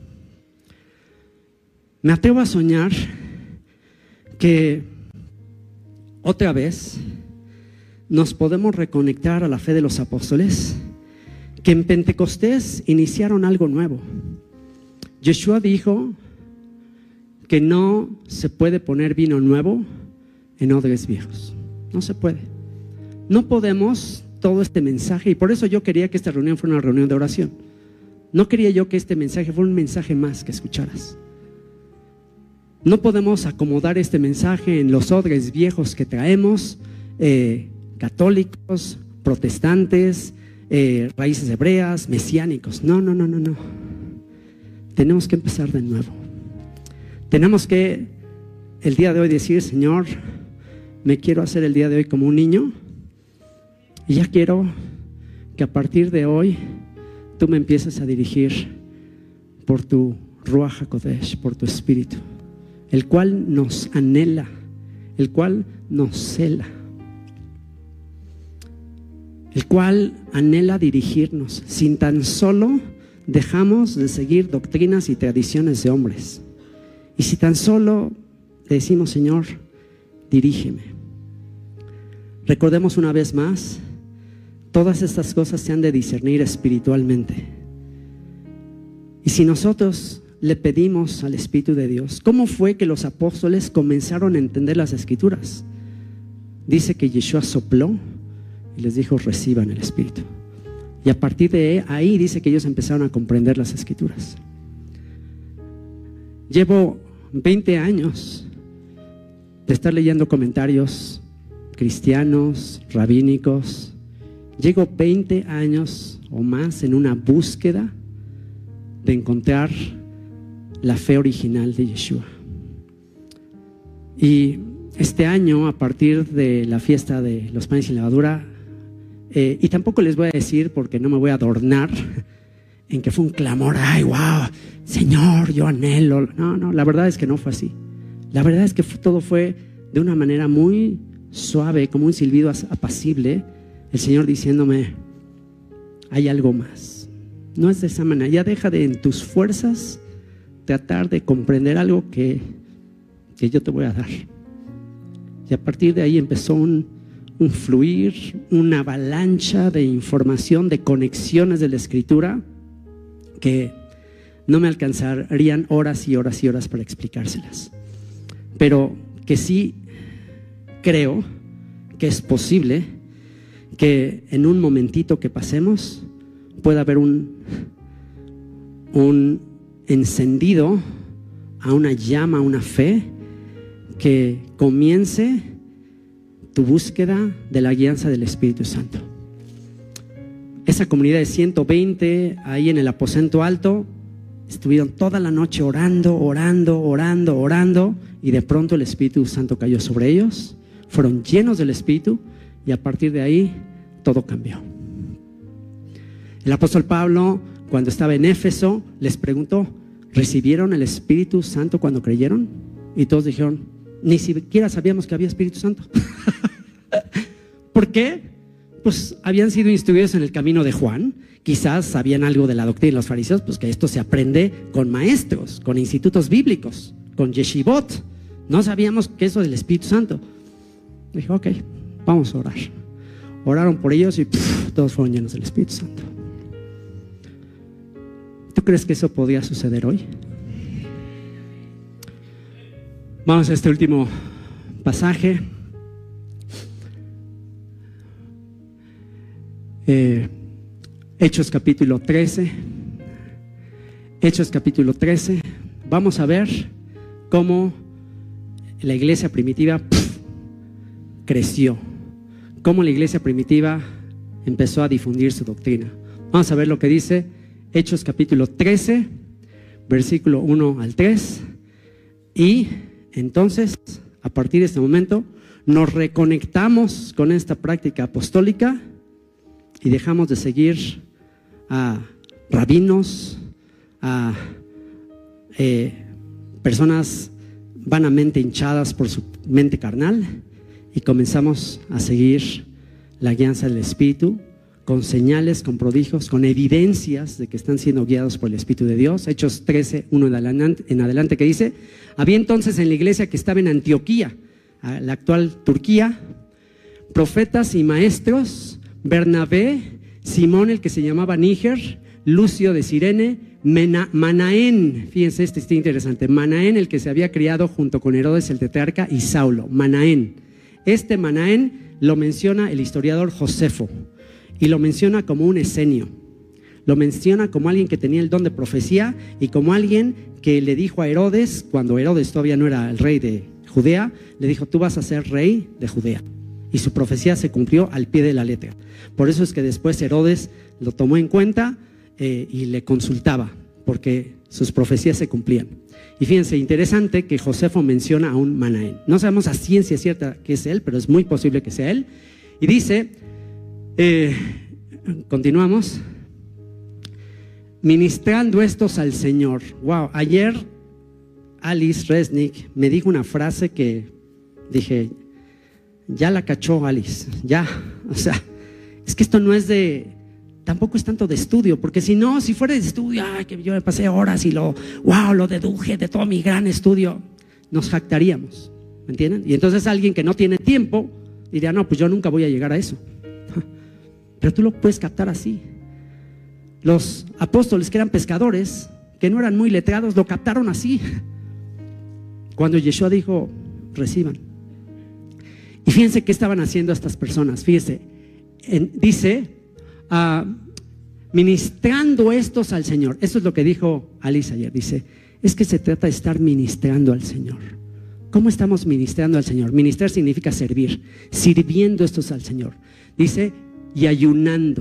Me atrevo a soñar que otra vez nos podemos reconectar a la fe de los apóstoles, que en Pentecostés iniciaron algo nuevo. Yeshua dijo que no se puede poner vino nuevo en odres viejos. No se puede. No podemos todo este mensaje, y por eso yo quería que esta reunión fuera una reunión de oración. No quería yo que este mensaje fuera un mensaje más que escucharas. No podemos acomodar este mensaje en los odres viejos que traemos, eh, católicos, protestantes, eh, raíces hebreas, mesiánicos. No, no, no, no, no. Tenemos que empezar de nuevo. Tenemos que el día de hoy decir, Señor, me quiero hacer el día de hoy como un niño, y ya quiero que a partir de hoy tú me empieces a dirigir por tu Ruach HaKodesh, por tu Espíritu, el cual nos anhela, el cual nos cela, el cual anhela dirigirnos, sin tan solo dejamos de seguir doctrinas y tradiciones de hombres. Y si tan solo le decimos, Señor, dirígeme. Recordemos una vez más, todas estas cosas se han de discernir espiritualmente. Y si nosotros le pedimos al Espíritu de Dios, ¿cómo fue que los apóstoles comenzaron a entender las Escrituras? Dice que Yeshua sopló y les dijo: reciban el Espíritu. Y a partir de ahí dice que ellos empezaron a comprender las Escrituras. Llevo veinte años de estar leyendo comentarios cristianos, rabínicos. Llevo veinte años o más en una búsqueda de encontrar la fe original de Yeshua. Y este año, a partir de la fiesta de los panes sin levadura, eh, y tampoco les voy a decir, porque no me voy a adornar en que fue un clamor: ay, wow, Señor, yo anhelo. No, no, la verdad es que no fue así. La verdad es que todo fue de una manera muy suave, como un silbido apacible, el Señor diciéndome: hay algo más. No es de esa manera. Ya deja de, en tus fuerzas, tratar de comprender algo que, que yo te voy a dar. Y a partir de ahí empezó un, un fluir, una avalancha de información, de conexiones de la Escritura que no me alcanzarían horas y horas y horas para explicárselas, pero que sí creo que es posible que en un momentito que pasemos pueda haber un, un encendido a una llama, a una fe que comience tu búsqueda de la guianza del Espíritu Santo. Esa comunidad de ciento veinte ahí en el aposento alto estuvieron toda la noche orando, orando, orando, orando, y de pronto el Espíritu Santo cayó sobre ellos, fueron llenos del Espíritu, y a partir de ahí todo cambió. El apóstol Pablo, cuando estaba en Éfeso, les preguntó: ¿recibieron el Espíritu Santo cuando creyeron? Y todos dijeron: ni siquiera sabíamos que había Espíritu Santo. ¿Por qué? Pues habían sido instruidos en el camino de Juan. Quizás sabían algo de la doctrina de los fariseos, pues que esto se aprende con maestros, con institutos bíblicos, con yeshivot. No sabíamos que eso del Espíritu Santo. Dije: ok, vamos a orar. Oraron por ellos y pff, todos fueron llenos del Espíritu Santo. ¿Tú crees que eso podía suceder hoy? Vamos a este último pasaje. Eh, Hechos capítulo trece. Hechos capítulo trece. Vamos a ver cómo la iglesia primitiva pff, creció. Cómo la iglesia primitiva empezó a difundir su doctrina. Vamos a ver lo que dice Hechos capítulo trece, versículo uno al tres. Y entonces, a partir de este momento, nos reconectamos con esta práctica apostólica y dejamos de seguir a rabinos, a eh, personas vanamente hinchadas por su mente carnal, y comenzamos a seguir la guianza del Espíritu, con señales, con prodigios, con evidencias de que están siendo guiados por el Espíritu de Dios. Hechos trece, uno en adelante, en adelante, que dice: había entonces en la iglesia que estaba en Antioquía, la actual Turquía, profetas y maestros: Bernabé, Simón el que se llamaba Níger, Lucio de Cirene, Mena, Manaén. Fíjense, este está interesante. Manaén, el que se había criado junto con Herodes el tetrarca, y Saulo. Manaén. Este Manaén lo menciona el historiador Josefo, y lo menciona como un esenio. Lo menciona como alguien que tenía el don de profecía, y como alguien que le dijo a Herodes, cuando Herodes todavía no era el rey de Judea, le dijo: tú vas a ser rey de Judea. Y su profecía se cumplió al pie de la letra. Por eso es que después Herodes lo tomó en cuenta eh, y le consultaba, porque sus profecías se cumplían. Y fíjense, interesante que Josefo menciona a un Manaén. No sabemos a ciencia cierta que es él, pero es muy posible que sea él. Y dice, eh, continuamos, ministrando estos al Señor. Wow, ayer Alice Resnick me dijo una frase que dije: ya la cachó Alice, ya, o sea, es que esto no es de, tampoco es tanto de estudio, porque si no, si fuera de estudio, ay, que yo me pasé horas y lo, wow, lo deduje de todo mi gran estudio, nos jactaríamos, ¿me entienden? Y entonces alguien que no tiene tiempo diría: no, pues yo nunca voy a llegar a eso. Pero tú lo puedes captar así. Los apóstoles, que eran pescadores, que no eran muy letrados lo captaron así. Cuando Yeshua dijo, reciban. Y fíjense qué estaban haciendo estas personas. Fíjense, en, dice, uh, ministrando estos al Señor. Eso es lo que dijo Alice ayer. Dice, es que se trata de estar ministrando al Señor. ¿Cómo estamos ministrando al Señor? Ministrar significa servir, sirviendo estos al Señor. Dice, y ayunando.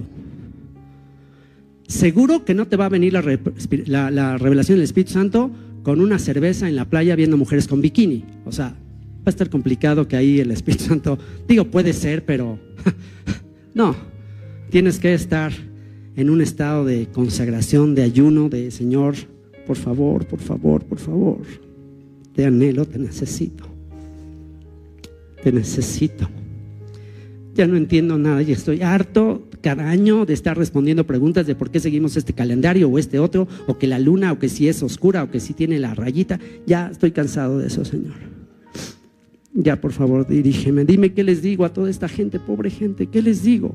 Seguro que no te va a venir la, la, la revelación del Espíritu Santo con una cerveza en la playa viendo mujeres con bikini. O sea, va a estar complicado que ahí el Espíritu Santo, digo, puede ser, pero no. Tienes que estar en un estado de consagración, de ayuno, de Señor, por favor, por favor, por favor. Te anhelo, te necesito. Te necesito. Ya no entiendo nada y estoy harto cada año de estar respondiendo preguntas de por qué seguimos este calendario o este otro, o que la luna, o que si es oscura, o que si tiene la rayita. Ya estoy cansado de eso, Señor. Ya, por favor, dirígeme. Dime qué les digo a toda esta gente, pobre gente, ¿qué les digo?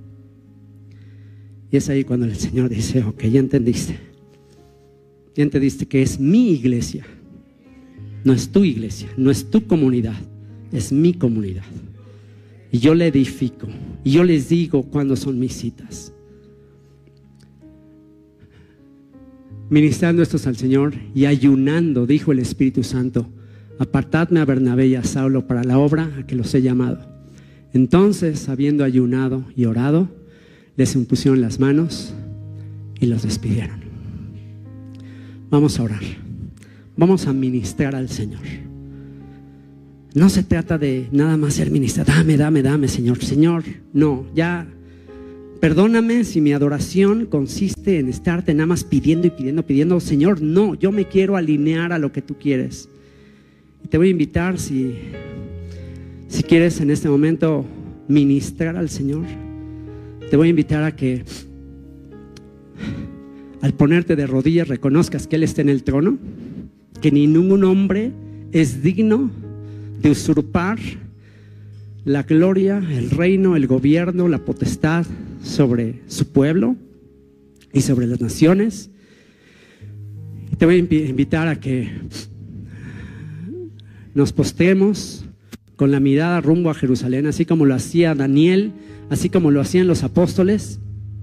Y es ahí cuando el Señor dice, ok, ya entendiste. Ya entendiste que es mi iglesia. No es tu iglesia, no es tu comunidad, es mi comunidad. Y yo le edifico, y yo les digo cuándo son mis citas. Ministrando estos al Señor y ayunando, dijo el Espíritu Santo, apartadme a Bernabé y a Saulo para la obra a que los he llamado. Entonces, habiendo ayunado y orado, les impusieron las manos y los despidieron. Vamos a orar. Vamos a ministrar al Señor. No se trata de nada más ser ministrado. Dame, dame, dame, Señor. Señor, no, ya. Perdóname si mi adoración consiste en estarte nada más pidiendo y pidiendo, pidiendo. Señor, no, yo me quiero alinear a lo que tú quieres. Y te voy a invitar, si, si quieres en este momento ministrar al Señor, te voy a invitar a que al ponerte de rodillas reconozcas que Él está en el trono, que ningún hombre es digno de usurpar la gloria, el reino, el gobierno, la potestad sobre su pueblo y sobre las naciones. Y te voy a invitar a que nos postremos con la mirada rumbo a Jerusalén, así como lo hacía Daniel, así como lo hacían los apóstoles,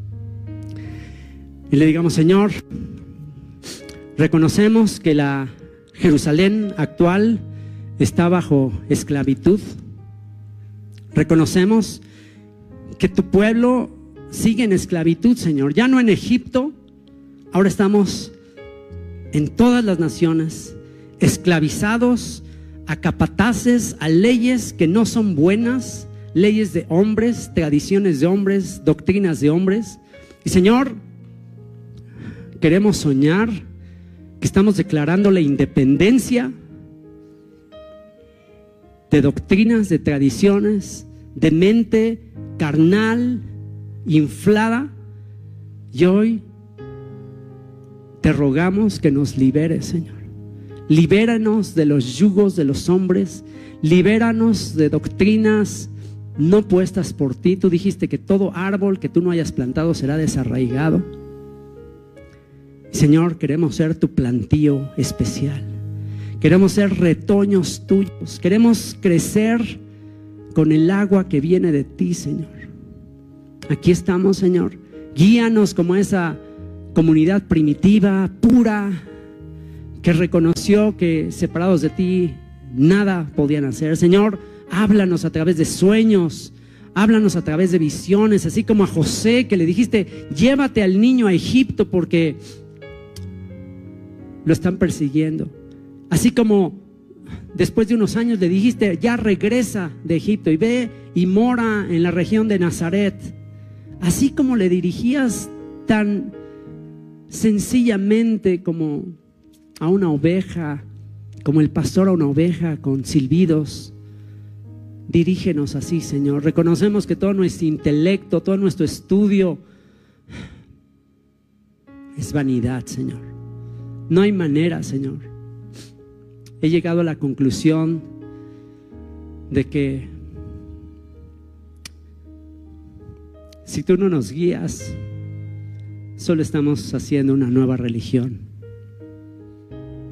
y le digamos: Señor, reconocemos que la Jerusalén actual está bajo esclavitud. Reconocemos que tu pueblo sigue en esclavitud, Señor. Ya no en Egipto, ahora estamos en todas las naciones, esclavizados a capataces, a leyes que no son buenas, leyes de hombres, tradiciones de hombres, doctrinas de hombres. Y Señor, queremos soñar que estamos declarando la independencia de doctrinas, de tradiciones, de mente carnal, inflada. Y hoy te rogamos que nos liberes, Señor. Libéranos de los yugos de los hombres, libéranos de doctrinas no puestas por ti. Tú dijiste que todo árbol que tú no hayas plantado será desarraigado. Señor, queremos ser tu plantío especial. Queremos ser retoños tuyos. Queremos crecer con el agua que viene de ti, Señor. Aquí estamos, Señor. Guíanos como esa comunidad primitiva, pura, que reconoció que separados de ti nada podían hacer. Señor, háblanos a través de sueños, háblanos a través de visiones, así como a José, que le dijiste: llévate al niño a Egipto porque lo están persiguiendo. Así como después de unos años le dijiste: ya regresa de Egipto y ve y mora en la región de Nazaret. Así como le dirigías tan sencillamente como a una oveja, como el pastor a una oveja con silbidos, dirígenos así, Señor. Reconocemos que todo nuestro intelecto, todo nuestro estudio es vanidad, Señor. No hay manera, Señor. He llegado a la conclusión de que si tú no nos guías, solo estamos haciendo una nueva religión.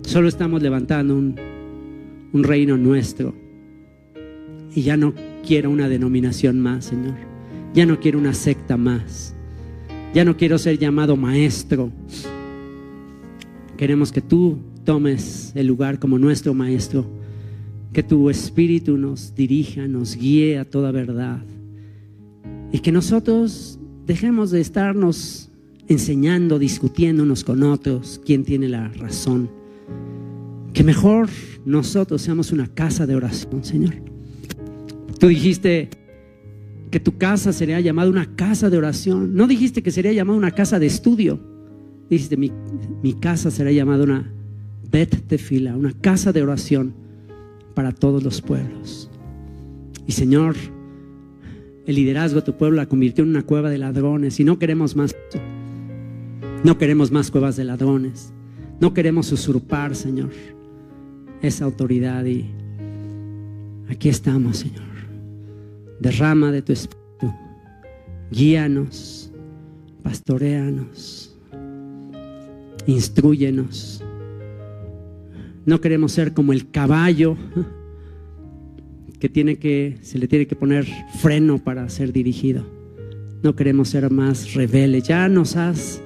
Solo estamos levantando un, un reino nuestro. Y ya no quiero una denominación más, Señor. Ya no quiero una secta más. Ya no quiero ser llamado maestro. Queremos que tú tomes el lugar como nuestro maestro. Que tu Espíritu nos dirija, nos guíe a toda verdad. Y que nosotros dejemos de estarnos enseñando, discutiendo unos con otros quién tiene la razón. Que mejor nosotros seamos una casa de oración, Señor. Tú dijiste que tu casa sería llamada una casa de oración. No dijiste que sería llamada una casa de estudio. Dijiste, mi, mi casa será llamada una Bet Tefila, una casa de oración para todos los pueblos. Y Señor, el liderazgo de tu pueblo la convirtió en una cueva de ladrones y no queremos más. No queremos más cuevas de ladrones. No queremos usurpar, Señor, esa autoridad. Y aquí estamos, Señor. Derrama de tu Espíritu. Guíanos, pastoréanos, instrúyenos. No queremos ser como el caballo que tiene que, se le tiene que poner freno para ser dirigido. No queremos ser más rebeldes. Ya nos has,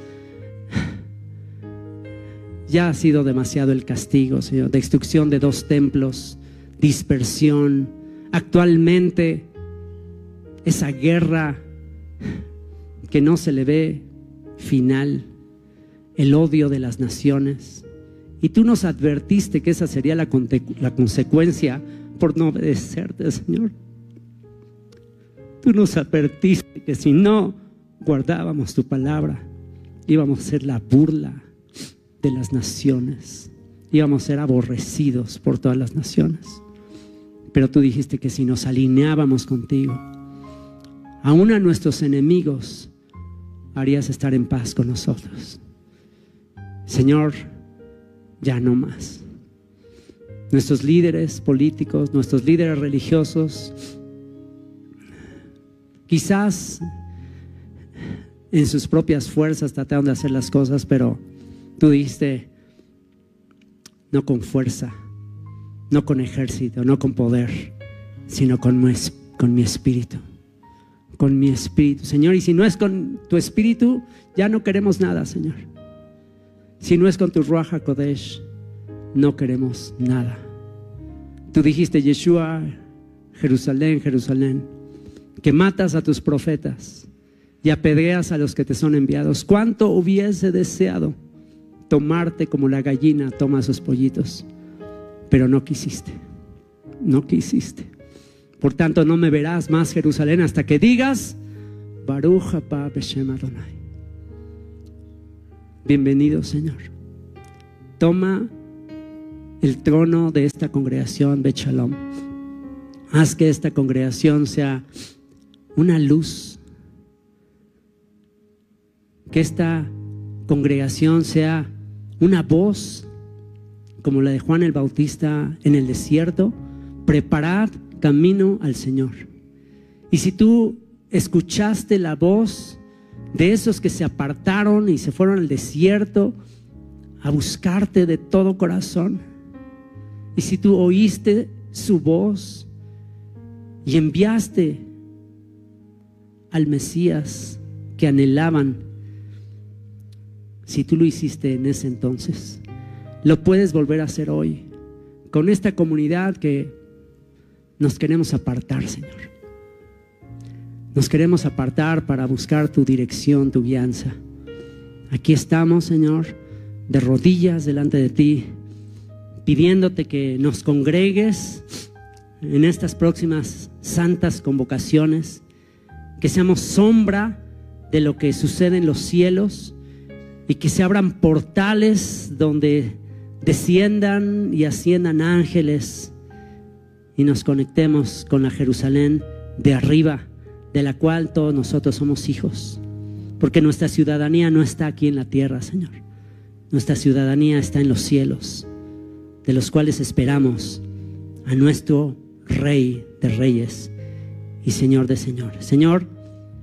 ya ha sido demasiado el castigo, Señor. Destrucción de dos templos, dispersión. Actualmente esa guerra que no se le ve final, el odio de las naciones. Y tú nos advertiste que esa sería la, la consecuencia por no obedecerte, Señor. Tú nos advertiste que si no guardábamos tu palabra, íbamos a ser la burla de las naciones, íbamos a ser aborrecidos por todas las naciones. Pero tú dijiste que si nos alineábamos contigo, aún a nuestros enemigos harías estar en paz con nosotros. Señor, ya no más. Nuestros líderes políticos, nuestros líderes religiosos, quizás en sus propias fuerzas trataron de hacer las cosas, pero tú dijiste, no con fuerza, no con ejército, no con poder, sino con mi, con mi espíritu. Con mi espíritu, Señor. Y si no es con tu espíritu, ya no queremos nada, Señor. Si no es con tu Ruach HaKodesh, no queremos nada. Tú dijiste, Yeshua, Jerusalén, Jerusalén, que matas a tus profetas y apedreas a los que te son enviados. ¿Cuánto hubiese deseado tomarte como la gallina toma sus pollitos? Pero no quisiste, no quisiste. Por tanto, no me verás más, Jerusalén, hasta que digas, Baruch haba b'Shem Adonai. Bienvenido, Señor. Toma el trono de esta congregación, Bet Shalom. Haz que esta congregación sea una luz. Que esta congregación sea una voz como la de Juan el Bautista en el desierto. Preparad camino al Señor. Y si tú escuchaste la voz de esos que se apartaron y se fueron al desierto a buscarte de todo corazón, y si tú oíste su voz y enviaste al Mesías que anhelaban, si tú lo hiciste en ese entonces, lo puedes volver a hacer hoy con esta comunidad que nos queremos apartar, Señor. Nos queremos apartar para buscar tu dirección, tu guianza. Aquí estamos, Señor, de rodillas delante de ti, pidiéndote que nos congregues en estas próximas santas convocaciones, que seamos sombra de lo que sucede en los cielos y que se abran portales donde desciendan y asciendan ángeles y nos conectemos con la Jerusalén de arriba, de la cual todos nosotros somos hijos, porque nuestra ciudadanía no está aquí en la tierra, Señor. Nuestra ciudadanía está en los cielos, de los cuales esperamos a nuestro Rey de Reyes y Señor de Señores. Señor,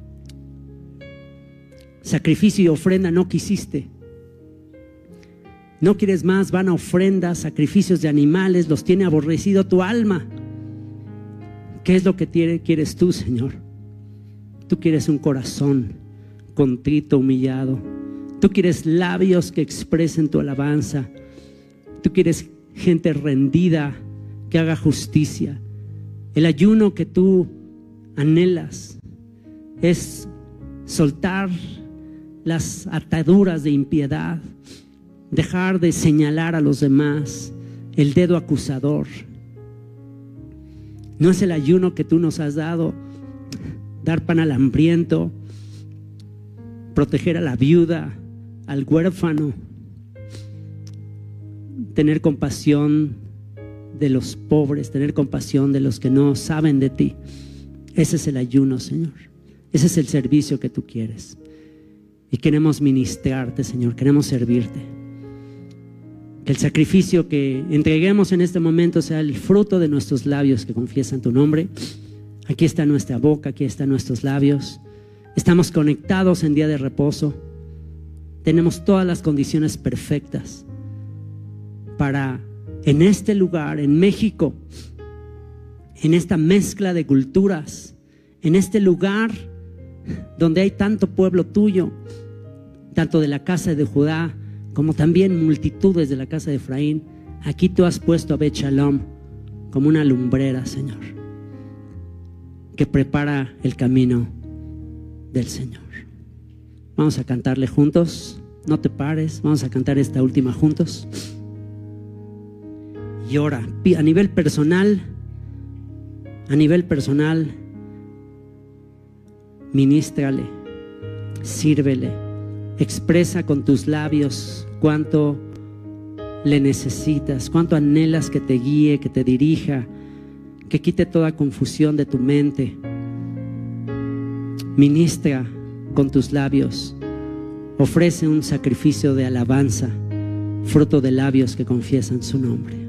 sacrificio y ofrenda no quisiste, No quieres más vana ofrenda, sacrificios de animales, los tiene aborrecido tu alma. ¿Qué es lo que quieres tú, Señor? Tú quieres un corazón contrito, humillado. Tú quieres labios que expresen tu alabanza. Tú quieres gente rendida que haga justicia. El ayuno que tú anhelas es soltar las ataduras de impiedad, dejar de señalar a los demás, el dedo acusador. No es el ayuno que tú nos has dado, dar pan al hambriento, proteger a la viuda, al huérfano, tener compasión de los pobres, tener compasión de los que no saben de ti. Ese es el ayuno, Señor. Ese es el servicio que tú quieres. Y queremos ministrarte, Señor, queremos servirte. Que el sacrificio que entreguemos en este momento sea el fruto de nuestros labios que confiesan tu nombre. Aquí está nuestra boca, aquí están nuestros labios. Estamos conectados en día de reposo. Tenemos todas las condiciones perfectas para, en este lugar, en México, en esta mezcla de culturas, en este lugar donde hay tanto pueblo tuyo, tanto de la casa de Judá como también multitudes de la casa de Efraín, aquí tú has puesto a Bet Shalom como una lumbrera, Señor, que prepara el camino del Señor. Vamos a cantarle juntos, no te pares, vamos a cantar esta última juntos. Y ora, a nivel personal, a nivel personal, ministrale, sírvele, expresa con tus labios cuánto le necesitas, cuánto anhelas que te guíe, que te dirija, que quite toda confusión de tu mente. Ministra con tus labios, ofrece un sacrificio de alabanza, fruto de labios que confiesan su nombre.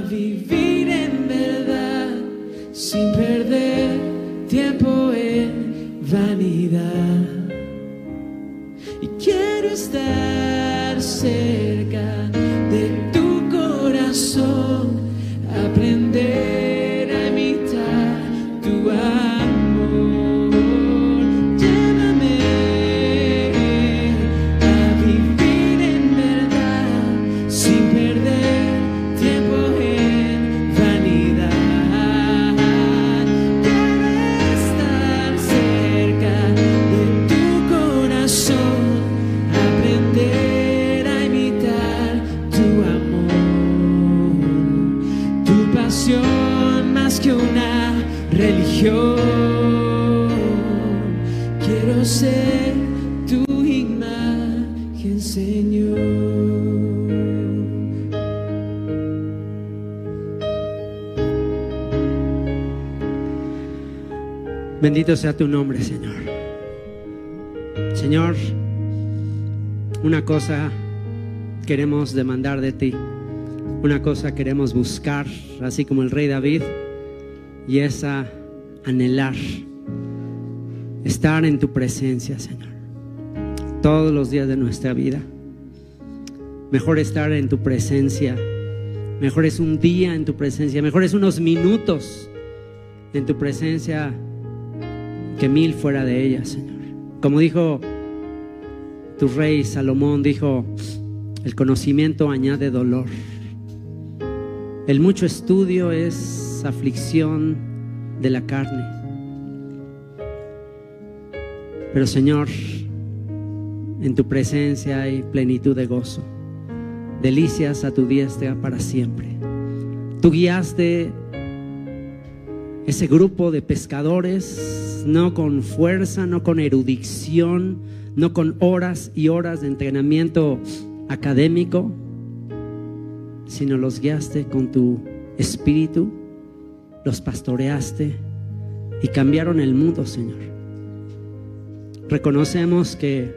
vivir en verdad, sin perder tiempo en vanidad. Y quiero estar cerca de tu corazón, aprender a imitar tu amor. Llévame a vivir en verdad, sin perder tiempo en vanidad. Quiero estar cerca de tu corazón, aprender a imitar tu amor, tu pasión más que una religión. Quiero ser tu imagen, Señor. Bendito sea tu nombre, Señor. Señor, una cosa queremos demandar de ti, una cosa queremos buscar, así como el rey David, y es a anhelar estar en tu presencia, Señor, todos los días de nuestra vida. Mejor estar en tu presencia, mejor es un día en tu presencia, mejor es unos minutos en tu presencia que mil fuera de ella, Señor. Como dijo tu rey Salomón, dijo: el conocimiento añade dolor, el mucho estudio es aflicción de la carne. Pero, Señor, en tu presencia hay plenitud de gozo, delicias a tu diestra para siempre. Tú guiaste ese grupo de pescadores, no con fuerza, no con erudición, no con horas y horas de entrenamiento académico, sino los guiaste con tu espíritu, los pastoreaste y cambiaron el mundo, Señor. Reconocemos que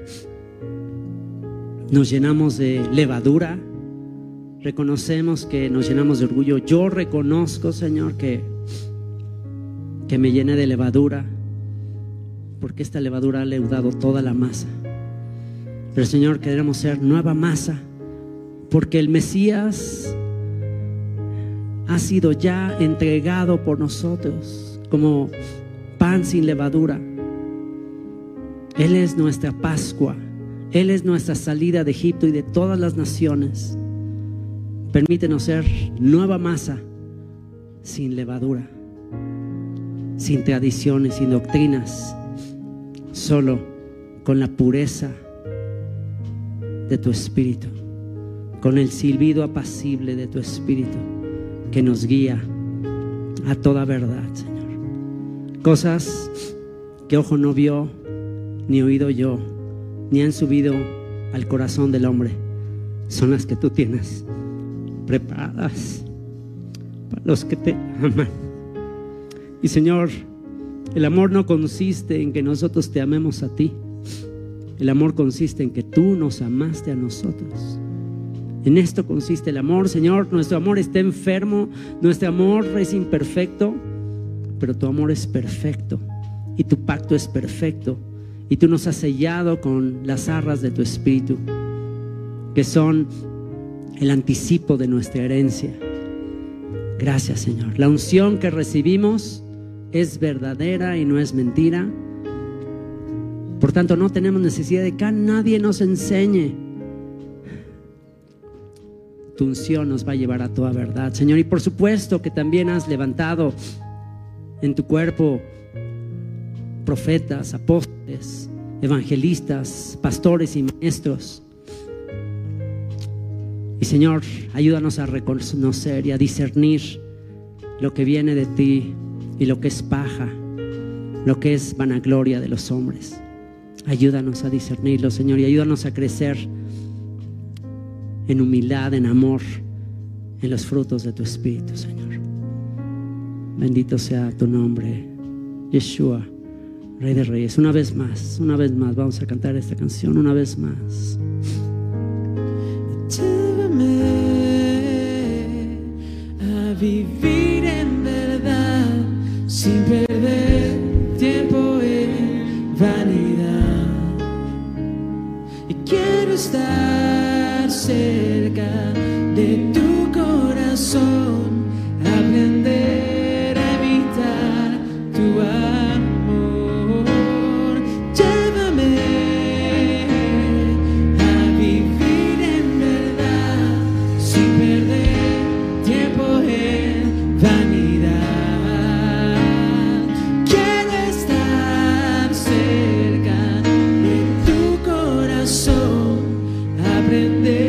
nos llenamos de levadura, reconocemos que nos llenamos de orgullo. Yo reconozco, Señor, que, que me llené de levadura, porque esta levadura ha leudado toda la masa. Pero, Señor, queremos ser nueva masa, porque el Mesías ha sido ya entregado por nosotros como pan sin levadura. Él es nuestra Pascua, Él es nuestra salida de Egipto y de todas las naciones. Permítenos ser nueva masa sin levadura, sin tradiciones, sin doctrinas, solo con la pureza de tu espíritu, con el silbido apacible de tu espíritu que nos guía a toda verdad, Señor. Cosas que ojo no vio, ni oído yo, ni han subido al corazón del hombre, son las que tú tienes preparadas para los que te aman. Y, Señor, el amor no consiste en que nosotros te amemos a ti. El amor consiste en que tú nos amaste a nosotros. En esto consiste el amor, Señor. Nuestro amor está enfermo, nuestro amor es imperfecto, pero tu amor es perfecto y tu pacto es perfecto. Y tú nos has sellado con las arras de tu espíritu, que son el anticipo de nuestra herencia. Gracias, Señor. La unción que recibimos es verdadera y no es mentira. Por tanto, no tenemos necesidad de que nadie nos enseñe. Tu unción nos va a llevar a toda verdad, Señor. Y por supuesto que también has levantado en tu cuerpo profetas, apóstoles, evangelistas, pastores y maestros. Y, Señor, ayúdanos a reconocer y a discernir lo que viene de ti y lo que es paja, lo que es vanagloria de los hombres. Ayúdanos a discernirlo, Señor, y ayúdanos a crecer en humildad, en amor, en los frutos de tu espíritu, Señor. Bendito sea tu nombre, Yeshua, Rey de Reyes. Una vez más, una vez más, vamos a cantar esta canción una vez más. Llévame a vivir en verdad, sin perder tiempo en vanidad. Y quiero estar cerca de tu corazón, aprender a imitar tu amor. Llévame a vivir en verdad, sin perder tiempo en vanidad. Quiero estar cerca de tu corazón, aprender